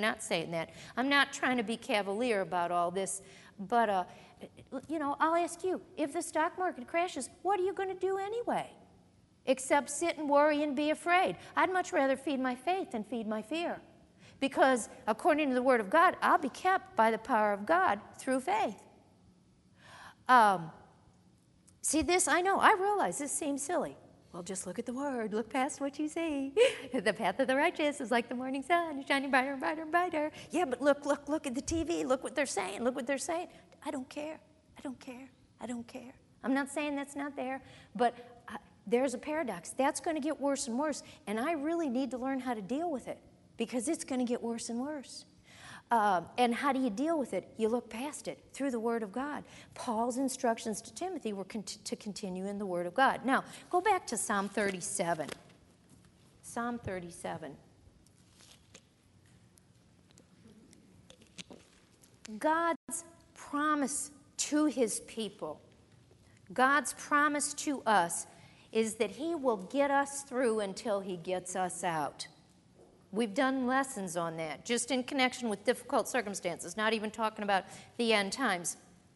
A: not trying to be cavalier about all this. But, I'll ask you, if the stock market crashes, what are you going to do anyway? Except sit and worry and be afraid. I'd much rather feed my faith than feed my fear. Because according to the Word of God, I'll be kept by the power of God through faith. See this? I know. I realize this seems silly. Well, just look at the Word. Look past what you see. The path of the righteous is like the morning sun, shining brighter and brighter and brighter. Yeah, but look at the TV. Look what they're saying. I don't care. I don't care. I'm not saying that's not there, but there's a paradox. That's going to get worse and worse, and I really need to learn how to deal with it because it's going to get worse and worse. And how do you deal with it? You look past it through the Word of God. Paul's instructions to Timothy were to continue in the Word of God. Now, go back to Psalm 37. Psalm 37. God's promise to His people, God's promise to us is that He will get us through until He gets us out. We've done lessons on that, just in connection with difficult circumstances, not even talking about the end times.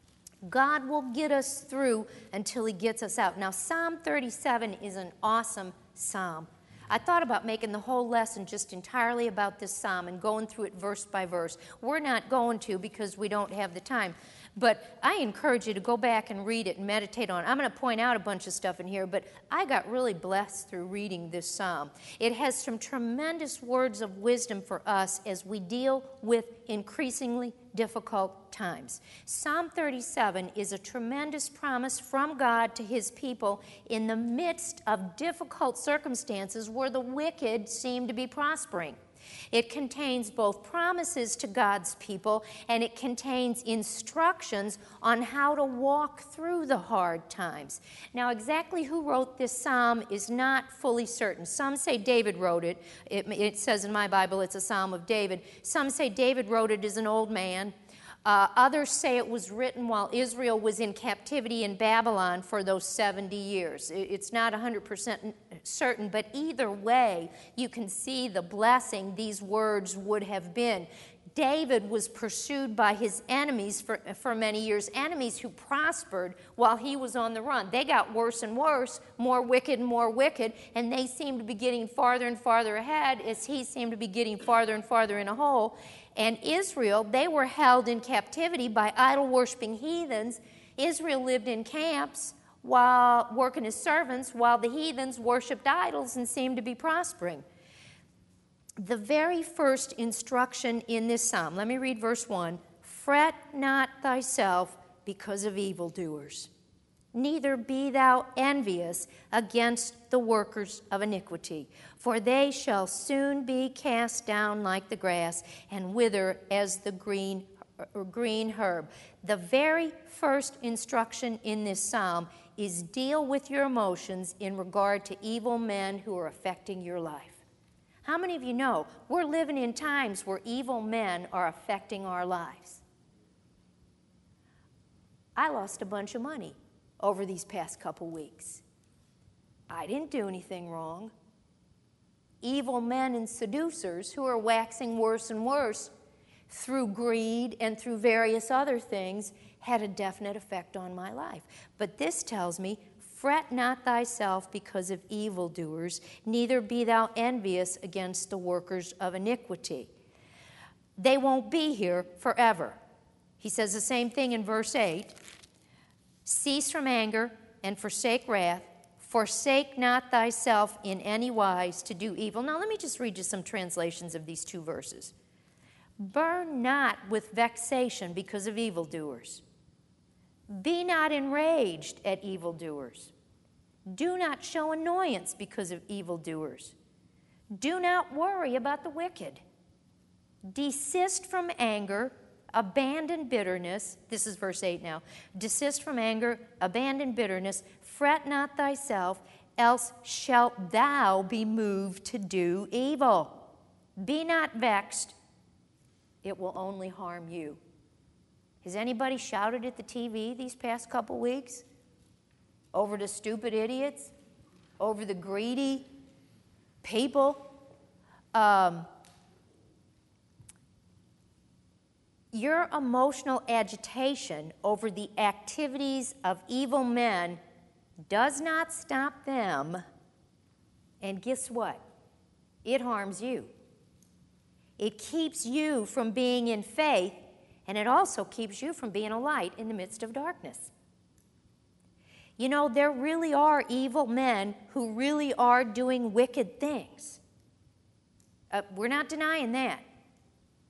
A: God will get us through until He gets us out. Now, Psalm 37 is an awesome psalm. I thought about making the whole lesson just entirely about this psalm and going through it verse by verse. We're not going to because we don't have the time. But I encourage you to go back and read it and meditate on it. I'm going to point out a bunch of stuff in here, but I got really blessed through reading this psalm. It has some tremendous words of wisdom for us as we deal with increasingly difficult times. Psalm 37 is a tremendous promise from God to His people in the midst of difficult circumstances where the wicked seem to be prospering. It contains both promises to God's people and it contains instructions on how to walk through the hard times. Now, exactly who wrote this psalm is not fully certain. Some say David wrote it. It says in my Bible it's a psalm of David. Some say David wrote it as an old man. Others say it was written while Israel was in captivity in Babylon for those 70 years. It's not 100% certain, but either way, you can see the blessing these words would have been. David was pursued by his enemies for many years, enemies who prospered while he was on the run. They got worse and worse, more wicked and more wicked, and they seemed to be getting farther and farther ahead as he seemed to be getting farther and farther in a hole. And Israel, they were held in captivity by idol-worshiping heathens. Israel lived in camps while working as servants, while the heathens worshipped idols and seemed to be prospering. The very first instruction in this psalm, let me read verse 1. Fret not thyself because of evildoers, neither be thou envious against the workers of iniquity, for they shall soon be cast down like the grass and wither as the green herb. The very first instruction in this psalm is deal with your emotions in regard to evil men who are affecting your life. How many of you know we're living in times where evil men are affecting our lives? I lost a bunch of money over these past couple weeks. I didn't do anything wrong. Evil men and seducers who are waxing worse and worse through greed and through various other things had a definite effect on my life. But this tells me, fret not thyself because of evildoers, neither be thou envious against the workers of iniquity. They won't be here forever. He says the same thing in verse 8. Cease from anger and forsake wrath. Forsake not thyself in any wise to do evil. Now let me just read you some translations of these two verses. Burn not with vexation because of evildoers. Be not enraged at evildoers. Do not show annoyance because of evildoers. Do not worry about the wicked. Desist from anger, abandon bitterness. This is verse 8 now. Desist from anger, abandon bitterness. Fret not thyself, else shalt thou be moved to do evil. Be not vexed, it will only harm you. Has anybody shouted at the TV these past couple weeks? Over the stupid idiots? Over the greedy people? Your emotional agitation over the activities of evil men does not stop them. And guess what? It harms you. It keeps you from being in faith, and it also keeps you from being a light in the midst of darkness. You know, there really are evil men who really are doing wicked things. We're not denying that.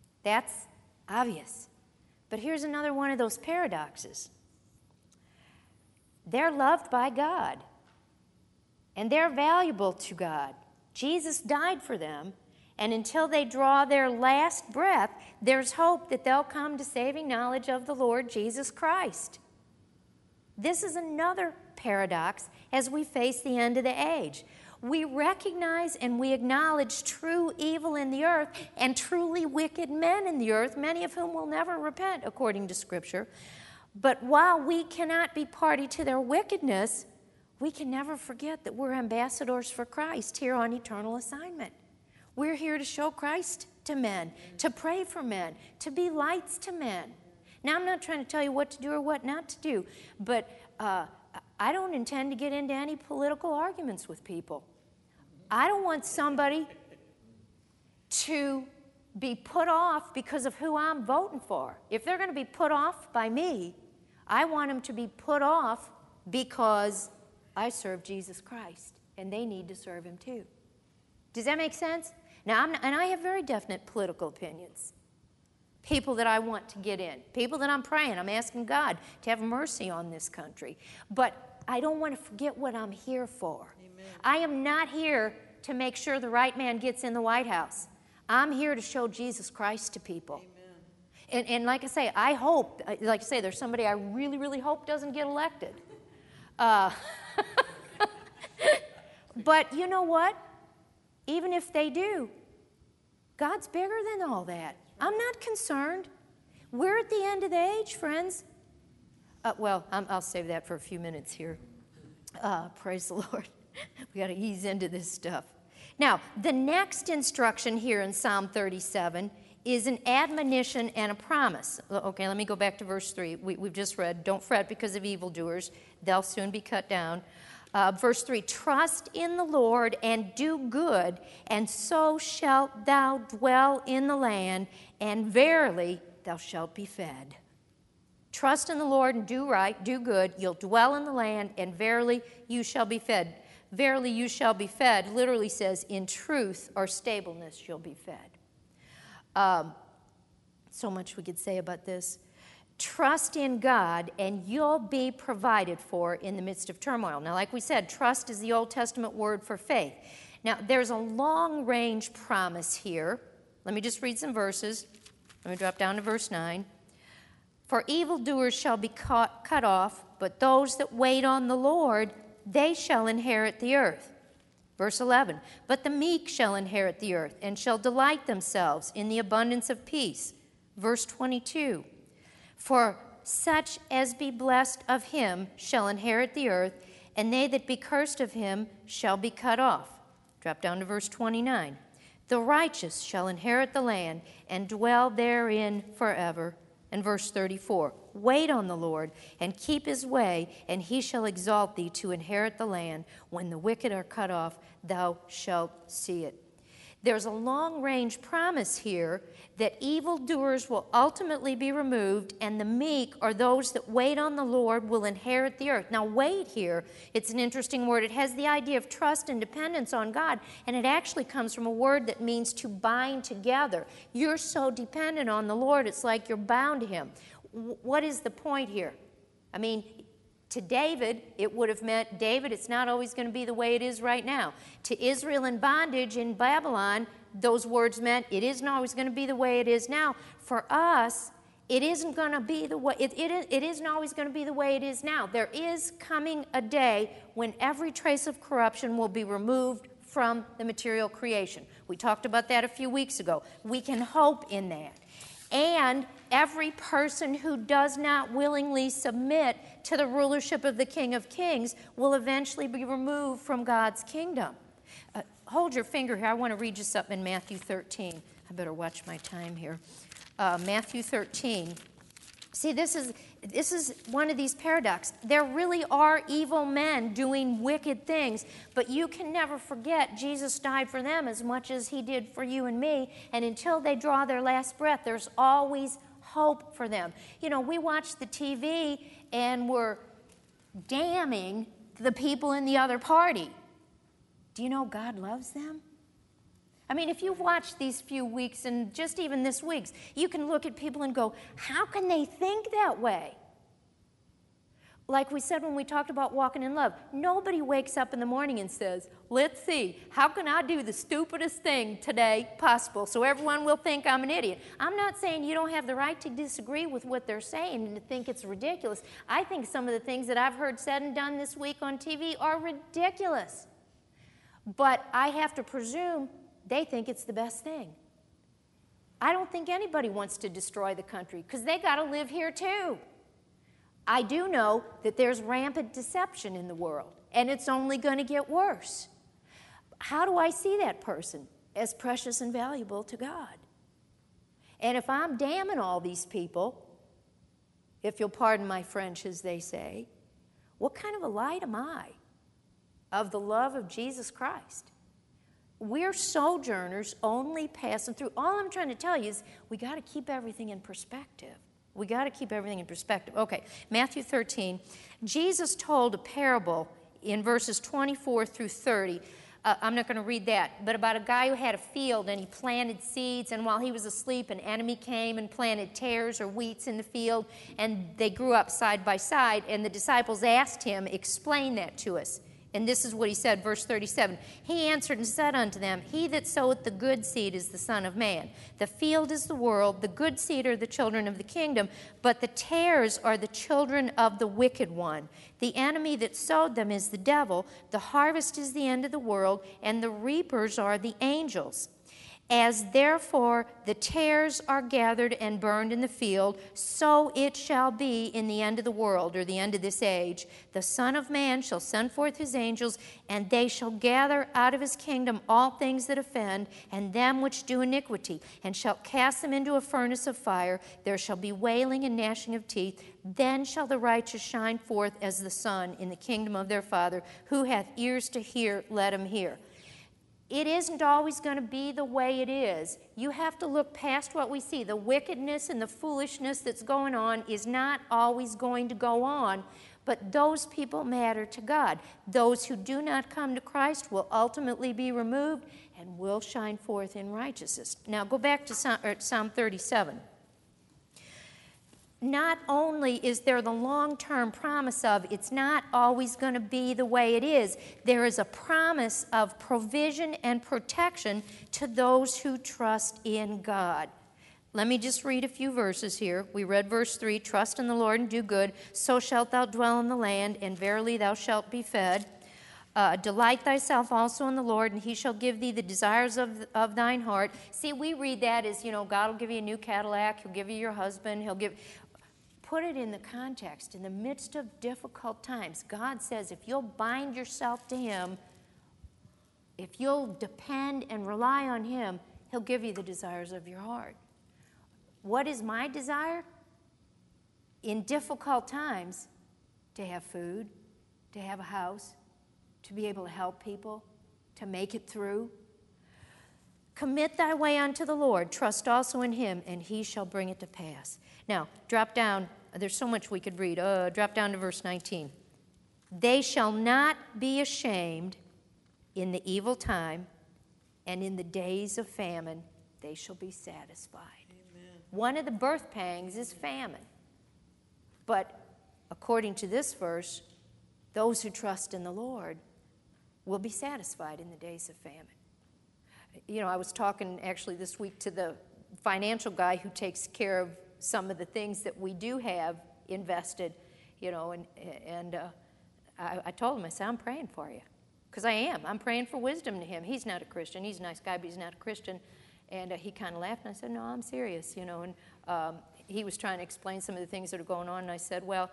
A: That's obvious. But here's another one of those paradoxes. They're loved by God, and they're valuable to God. Jesus died for them, and until they draw their last breath, there's hope that they'll come to saving knowledge of the Lord Jesus Christ. This is another paradox as we face the end of the age. We recognize and we acknowledge true evil in the earth and truly wicked men in the earth, many of whom will never repent, according to Scripture. But while we cannot be party to their wickedness, we can never forget that we're ambassadors for Christ here on eternal assignment. We're here to show Christ to men, to pray for men, to be lights to men. Now, I'm not trying to tell you what to do or what not to do, but I don't intend to get into any political arguments with people. I don't want somebody to be put off because of who I'm voting for. If they're going to be put off by me, I want them to be put off because I serve Jesus Christ, and they need to serve him too. Does that make sense? Now, and I have very definite political opinions. People that I want to get in. People that I'm praying. I'm asking God to have mercy on this country. But I don't want to forget what I'm here for. Amen. I am not here to make sure the right man gets in the White House. I'm here to show Jesus Christ to people. And like I say, I hope, like I say, there's somebody I really, really hope doesn't get elected. But you know what? Even if they do, God's bigger than all that. I'm not concerned. We're at the end of the age, friends. I'll save that for a few minutes here. Praise the Lord. We got to ease into this stuff. Now, the next instruction here in Psalm 37 is an admonition and a promise. Okay, let me go back to verse 3. We've just read, don't fret because of evildoers. They'll soon be cut down. Verse 3, trust in the Lord and do good, and so shalt thou dwell in the land, and verily thou shalt be fed. Trust in the Lord and do right, do good. You'll dwell in the land, and verily you shall be fed. Verily you shall be fed literally says, in truth or stableness you'll be fed. So much we could say about this. Trust in God, and you'll be provided for in the midst of turmoil. Now, like we said, trust is the Old Testament word for faith. Now, there's a long-range promise here. Let me just read some verses. Let me drop down to verse 9. For evildoers shall be cut off, but those that wait on the Lord, they shall inherit the earth. Verse 11, but the meek shall inherit the earth, and shall delight themselves in the abundance of peace. Verse 22, for such as be blessed of him shall inherit the earth, and they that be cursed of him shall be cut off. Drop down to verse 29. The righteous shall inherit the land, and dwell therein forever. And verse 34, wait on the Lord, and keep his way, and he shall exalt thee to inherit the land. When the wicked are cut off, thou shalt see it. There's a long-range promise here that evildoers will ultimately be removed, and the meek, or those that wait on the Lord, will inherit the earth. Now, wait here, it's an interesting word. It has the idea of trust and dependence on God, and it actually comes from a word that means to bind together. You're so dependent on the Lord, it's like you're bound to him. What is the point here? I mean, to David, it would have meant, David, it's not always going to be the way it is right now. To Israel in bondage in Babylon, those words meant it isn't always going to be the way it is now. For us, it isn't going to be the way it isn't always going to be the way it is now. There is coming a day when every trace of corruption will be removed from the material creation. We talked about that a few weeks ago. We can hope in that. And every person who does not willingly submit to the rulership of the King of Kings will eventually be removed from God's kingdom. Hold your finger here. I want to read you something in Matthew 13. I better watch my time here. Matthew 13. See, this is one of these paradoxes. There really are evil men doing wicked things, but you can never forget Jesus died for them as much as he did for you and me, and until they draw their last breath, there's always hope for them. You know, we watch the TV and we're damning the people in the other party. Do you know God loves them? I mean, if you've watched these few weeks and just even this week's, you can look at people and go, how can they think that way? Like we said when we talked about walking in love, nobody wakes up in the morning and says, let's see, how can I do the stupidest thing today possible so everyone will think I'm an idiot? I'm not saying you don't have the right to disagree with what they're saying and to think it's ridiculous. I think some of the things that I've heard said and done this week on TV are ridiculous. But I have to presume they think it's the best thing. I don't think anybody wants to destroy the country because they got to live here too. I do know that there's rampant deception in the world, and it's only going to get worse. How do I see that person? As precious and valuable to God. And if I'm damning all these people, if you'll pardon my French, as they say, what kind of a light am I of the love of Jesus Christ? We're sojourners only passing through. All I'm trying to tell you is we got to keep everything in perspective. We got to keep everything in perspective. Okay, Matthew 13. Jesus told a parable in verses 24 through 30. I'm not going to read that, but about a guy who had a field and he planted seeds, and while he was asleep, an enemy came and planted tares or wheats in the field, and they grew up side by side, and the disciples asked him, explain that to us. And this is what he said, verse 37. He answered and said unto them, he that soweth the good seed is the Son of Man. The field is the world, the good seed are the children of the kingdom, but the tares are the children of the wicked one. The enemy that sowed them is the devil. The harvest is the end of the world, and the reapers are the angels. As therefore the tares are gathered and burned in the field, so it shall be in the end of the world, or the end of this age. The Son of Man shall send forth his angels, and they shall gather out of his kingdom all things that offend, and them which do iniquity, and shall cast them into a furnace of fire. There shall be wailing and gnashing of teeth. Then shall the righteous shine forth as the sun in the kingdom of their Father. Who hath ears to hear, let him hear. It isn't always going to be the way it is. You have to look past what we see. The wickedness and the foolishness that's going on is not always going to go on, but those people matter to God. Those who do not come to Christ will ultimately be removed and will shine forth in righteousness. Now go back to Psalm 37. Not only is there the long-term promise of it's not always going to be the way it is, there is a promise of provision and protection to those who trust in God. Let me just read a few verses here. We read verse 3, trust in the Lord and do good, so shalt thou dwell in the land, and verily thou shalt be fed. Delight thyself also in the Lord, and he shall give thee the desires of thine heart. See, we read that as, God will give you a new Cadillac, he'll give you your husband, he'll give... Put it in the context. In the midst of difficult times, God says if you'll bind yourself to him, if you'll depend and rely on him, he'll give you the desires of your heart. What is my desire? In difficult times, to have food, to have a house, to be able to help people, to make it through. Commit thy way unto the Lord, trust also in him, and he shall bring it to pass. Now, drop down. There's so much we could read. Drop down to verse 19. They shall not be ashamed in the evil time, and in the days of famine they shall be satisfied. Amen. One of the birth pangs is famine. But according to this verse, those who trust in the Lord will be satisfied in the days of famine. I was talking actually this week to the financial guy who takes care of some of the things that we do have invested, and I told him, I said, I'm praying for you. Because I am. I'm praying for wisdom to him. He's not a Christian. He's a nice guy, but he's not a Christian. And he kind of laughed, and I said, no, I'm serious, and he was trying to explain some of the things that are going on, and I said, well,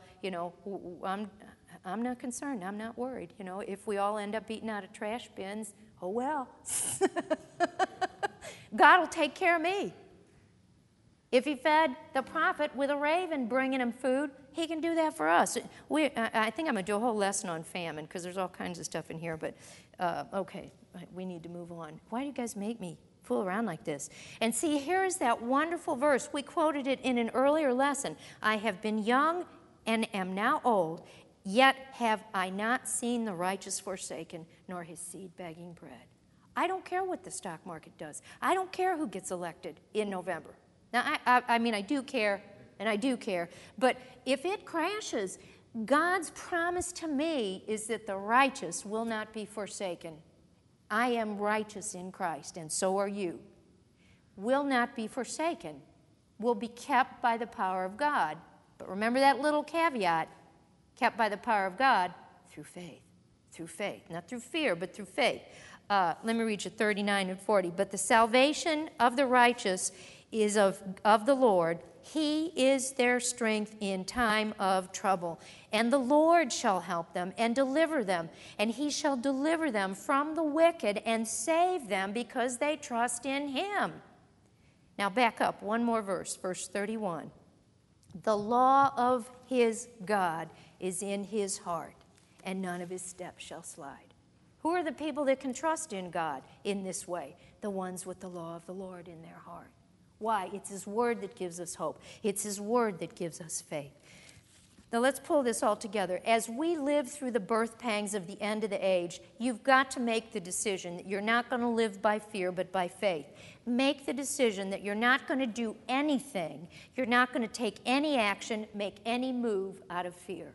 A: I'm not concerned. I'm not worried. If we all end up eating out of trash bins, oh well. God will take care of me. If he fed the prophet with a raven bringing him food, he can do that for us. I think I'm going to do a whole lesson on famine because there's all kinds of stuff in here, but okay, we need to move on. Why do you guys make me fool around like this? And see, here is that wonderful verse. We quoted it in an earlier lesson. I have been young and am now old, yet have I not seen the righteous forsaken, nor his seed begging bread. I don't care what the stock market does. I don't care who gets elected in November. Now, I mean, I do care, and I do care. But if it crashes, God's promise to me is that the righteous will not be forsaken. I am righteous in Christ, and so are you. Will not be forsaken. Will be kept by the power of God. But remember that little caveat, kept by the power of God through faith. Through faith. Not through fear, but through faith. Let me read you 39 and 40. But the salvation of the righteous is of the Lord. He is their strength in time of trouble. And the Lord shall help them and deliver them. And he shall deliver them from the wicked and save them because they trust in him. Now back up one more verse, verse 31. The law of his God is in his heart, and none of his steps shall slide. Who are the people that can trust in God in this way? The ones with the law of the Lord in their heart. Why? It's his word that gives us hope. It's his word that gives us faith. Now let's pull this all together. As we live through the birth pangs of the end of the age, you've got to make the decision that you're not going to live by fear but by faith. Make the decision that you're not going to do anything, you're not going to take any action, make any move out of fear.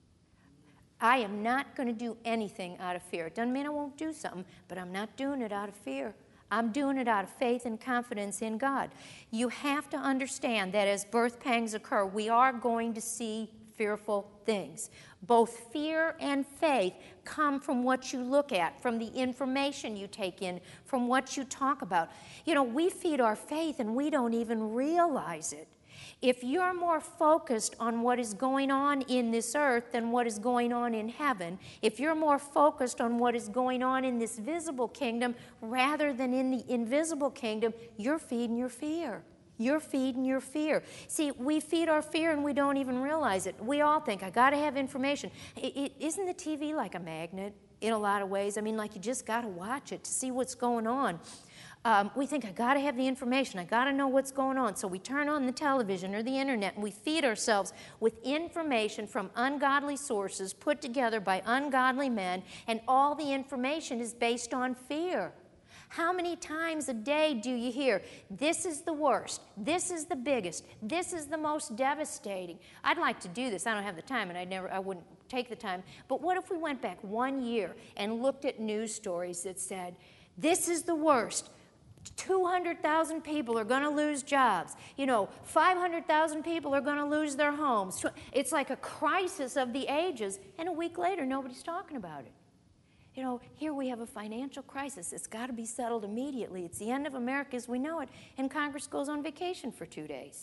A: I am not going to do anything out of fear. It doesn't mean I won't do something, but I'm not doing it out of fear. I'm doing it out of faith and confidence in God. You have to understand that as birth pangs occur, we are going to see fearful things. Both fear and faith come from what you look at, from the information you take in, from what you talk about. You know, we feed our faith and we don't even realize it. If you're more focused on what is going on in this earth than what is going on in heaven, if you're more focused on what is going on in this visible kingdom rather than in the invisible kingdom, you're feeding your fear. You're feeding your fear. See, we feed our fear and we don't even realize it. We all think, I got to have information. Isn't the TV like a magnet in a lot of ways? I mean, like you just got to watch it to see what's going on. We think, I got to have the information. I got to know what's going on. So we turn on the television or the internet and we feed ourselves with information from ungodly sources put together by ungodly men, and all the information is based on fear. How many times a day do you hear, this is the worst, this is the biggest, this is the most devastating? I'd like to do this. I don't have the time, and I wouldn't take the time. But what if we went back 1 year and looked at news stories that said, this is the worst. 200,000 people are going to lose jobs. 500,000 people are going to lose their homes. It's like a crisis of the ages, and a week later, nobody's talking about it. Here we have a financial crisis. It's got to be settled immediately. It's the end of America as we know it, and Congress goes on vacation for 2 days.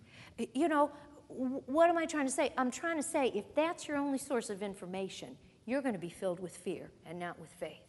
A: What am I trying to say? I'm trying to say if that's your only source of information, you're going to be filled with fear and not with faith.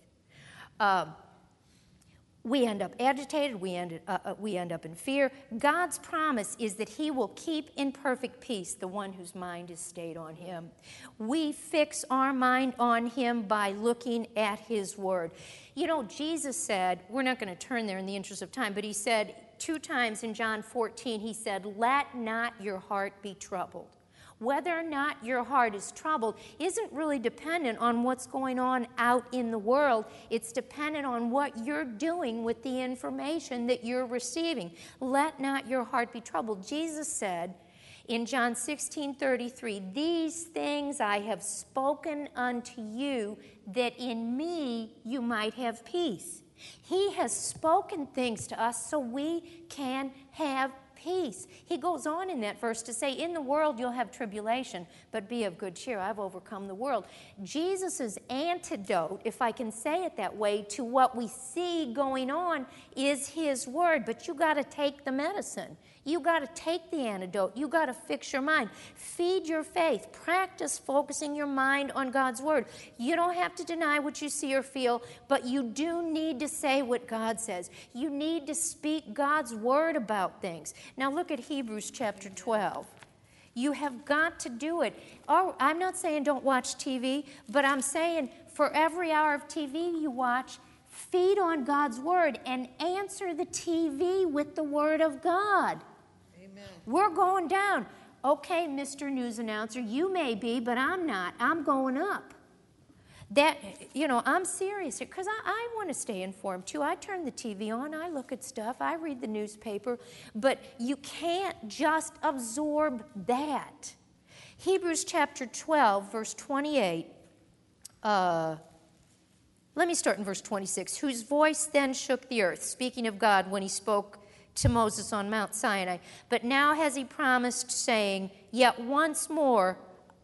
A: We end up agitated, we end up in fear. God's promise is that he will keep in perfect peace the one whose mind is stayed on him. We fix our mind on him by looking at his word. Jesus said, we're not going to turn there in the interest of time, but he said 2 times in John 14, he said, let not your heart be troubled. Whether or not your heart is troubled isn't really dependent on what's going on out in the world. It's dependent on what you're doing with the information that you're receiving. Let not your heart be troubled. Jesus said in John 16:33, these things I have spoken unto you, that in me you might have peace. He has spoken things to us so we can have peace. He goes on in that verse to say, in the world you'll have tribulation, but be of good cheer. I've overcome the world. Jesus' antidote, if I can say it that way, to what we see going on is his word. But you got to take the medicine. You got to take the antidote. You got to fix your mind. Feed your faith. Practice focusing your mind on God's word. You don't have to deny what you see or feel, but you do need to say what God says. You need to speak God's word about things. Now look at Hebrews chapter 12. You have got to do it. Oh, I'm not saying don't watch TV, but I'm saying for every hour of TV you watch, feed on God's word and answer the TV with the word of God. Amen. We're going down. Okay, Mr. News Announcer, you may be, but I'm not. I'm going up. I'm serious here because I want to stay informed too. I turn the TV on, I look at stuff, I read the newspaper, but you can't just absorb that. Hebrews chapter 12, verse 28. Let me start in verse 26. Whose voice then shook the earth, speaking of God when he spoke to Moses on Mount Sinai. But now has he promised, saying, Yet once more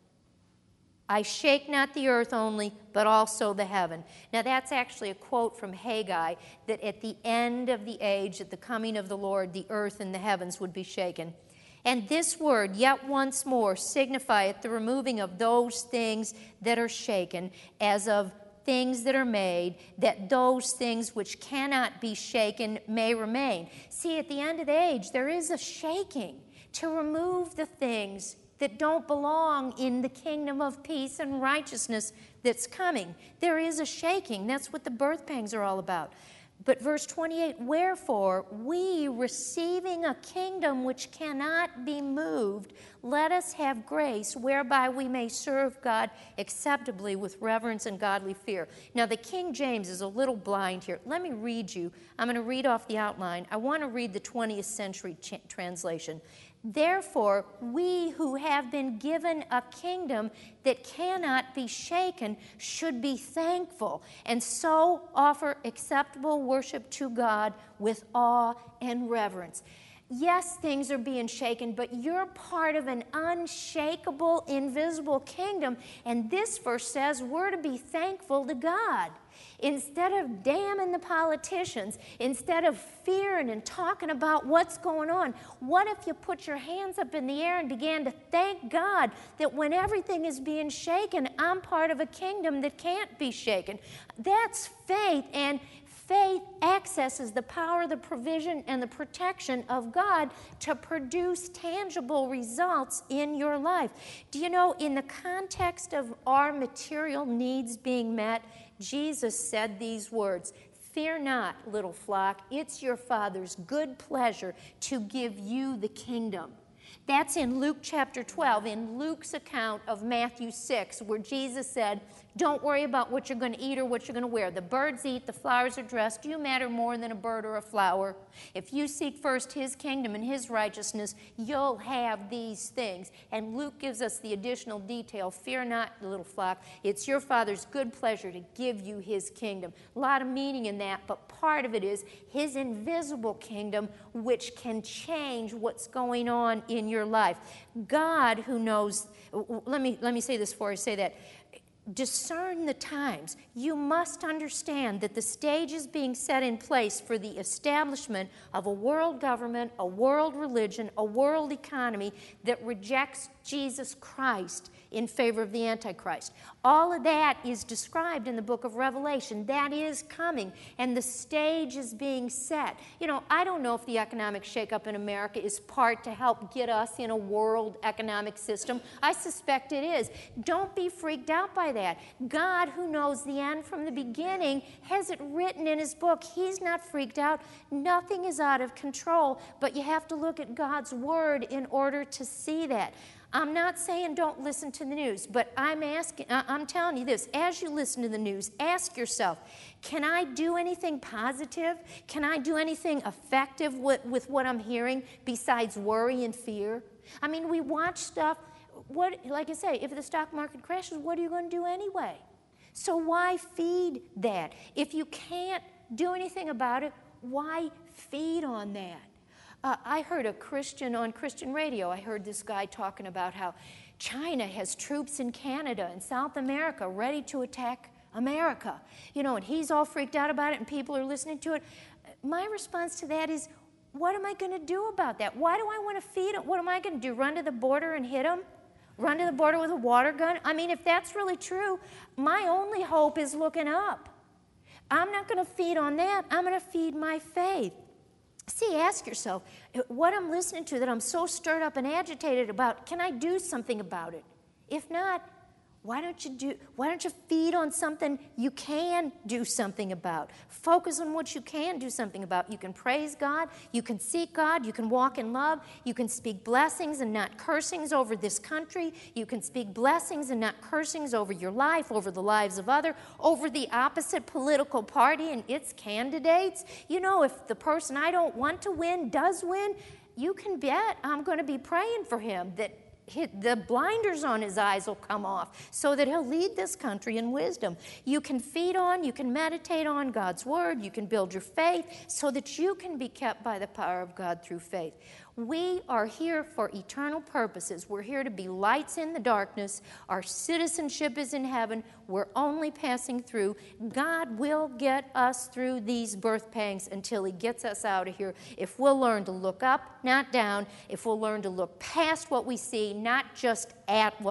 A: I shake not the earth only, but also the heaven. Now that's actually a quote from Haggai, that at the end of the age, at the coming of the Lord, the earth and the heavens would be shaken. And this word, yet once more, signifieth the removing of those things that are shaken, as of things that are made, that those things which cannot be shaken may remain. See, at the end of the age, there is a shaking to remove the things that don't belong in the kingdom of peace and righteousness that's coming. There is a shaking. That's what the birth pangs are all about. But verse 28, wherefore, we, receiving a kingdom which cannot be moved, let us have grace whereby we may serve God acceptably with reverence and godly fear. Now, the King James is a little blind here. Let me read you. I'm going to read off the outline. I want to read the 20th century translation. Therefore, we who have been given a kingdom that cannot be shaken should be thankful and so offer acceptable worship to God with awe and reverence. Yes, things are being shaken, but you're part of an unshakable, invisible kingdom. And this verse says we're to be thankful to God. Instead of damning the politicians, instead of fearing and talking about what's going on, what if you put your hands up in the air and began to thank God that when everything is being shaken, I'm part of a kingdom that can't be shaken? That's faith, and faith accesses the power, the provision, and the protection of God to produce tangible results in your life. Do you know, in the context of our material needs being met, Jesus said these words, "Fear not, little flock, it's your Father's good pleasure to give you the kingdom." That's in Luke chapter 12, in Luke's account of Matthew 6, where Jesus said, don't worry about what you're going to eat or what you're going to wear. The birds eat, the flowers are dressed. You matter more than a bird or a flower. If you seek first his kingdom and his righteousness, you'll have these things. And Luke gives us the additional detail, fear not, little flock. It's your Father's good pleasure to give you his kingdom. A lot of meaning in that, but part of it is his invisible kingdom, which can change what's going on in your life. God, who knows, let me say this before I say that. Discern the times. You must understand that the stage is being set in place for the establishment of a world government, a world religion, a world economy that rejects Jesus Christ in favor of the Antichrist. All of that is described in the book of Revelation. That is coming, and the stage is being set. You know, I don't know if the economic shakeup in America is part to help get us in a world economic system. I suspect it is. Don't be freaked out by that. God, who knows the end from the beginning, has it written in his book. He's not freaked out. Nothing is out of control, but you have to look at God's word in order to see that. I'm not saying don't listen to the news, but I'm telling you this, as you listen to the news, ask yourself, can I do anything positive? Can I do anything effective with what I'm hearing besides worry and fear? I mean, we watch stuff, like I say, if the stock market crashes, what are you going to do anyway? So why feed that? If you can't do anything about it, why feed on that? I heard a Christian on Christian radio. I heard this guy talking about how China has troops in Canada and South America ready to attack America. You know, and he's all freaked out about it and people are listening to it. My response to that is, what am I going to do about that? Why do I want to feed it? What am I going to do, run to the border and hit them? Run to the border with a water gun? I mean, if that's really true, my only hope is looking up. I'm not going to feed on that. I'm going to feed my faith. See, ask yourself, what I'm listening to that I'm so stirred up and agitated about, can I do something about it? If not, why don't you feed on something you can do something about? Focus on what you can do something about. You can praise God, you can seek God, you can walk in love, you can speak blessings and not cursings over this country, you can speak blessings and not cursings over your life, over the lives of others, over the opposite political party and its candidates. You know, if the person I don't want to win does win, you can bet I'm going to be praying for him that the blinders on his eyes will come off so that he'll lead this country in wisdom. You can feed on, you can meditate on God's word, you can build your faith so that you can be kept by the power of God through faith. We are here for eternal purposes. We're here to be lights in the darkness. Our citizenship is in heaven. We're only passing through. God will get us through these birth pangs until he gets us out of here. If we'll learn to look up, not down. If we'll learn to look past what we see, not just at what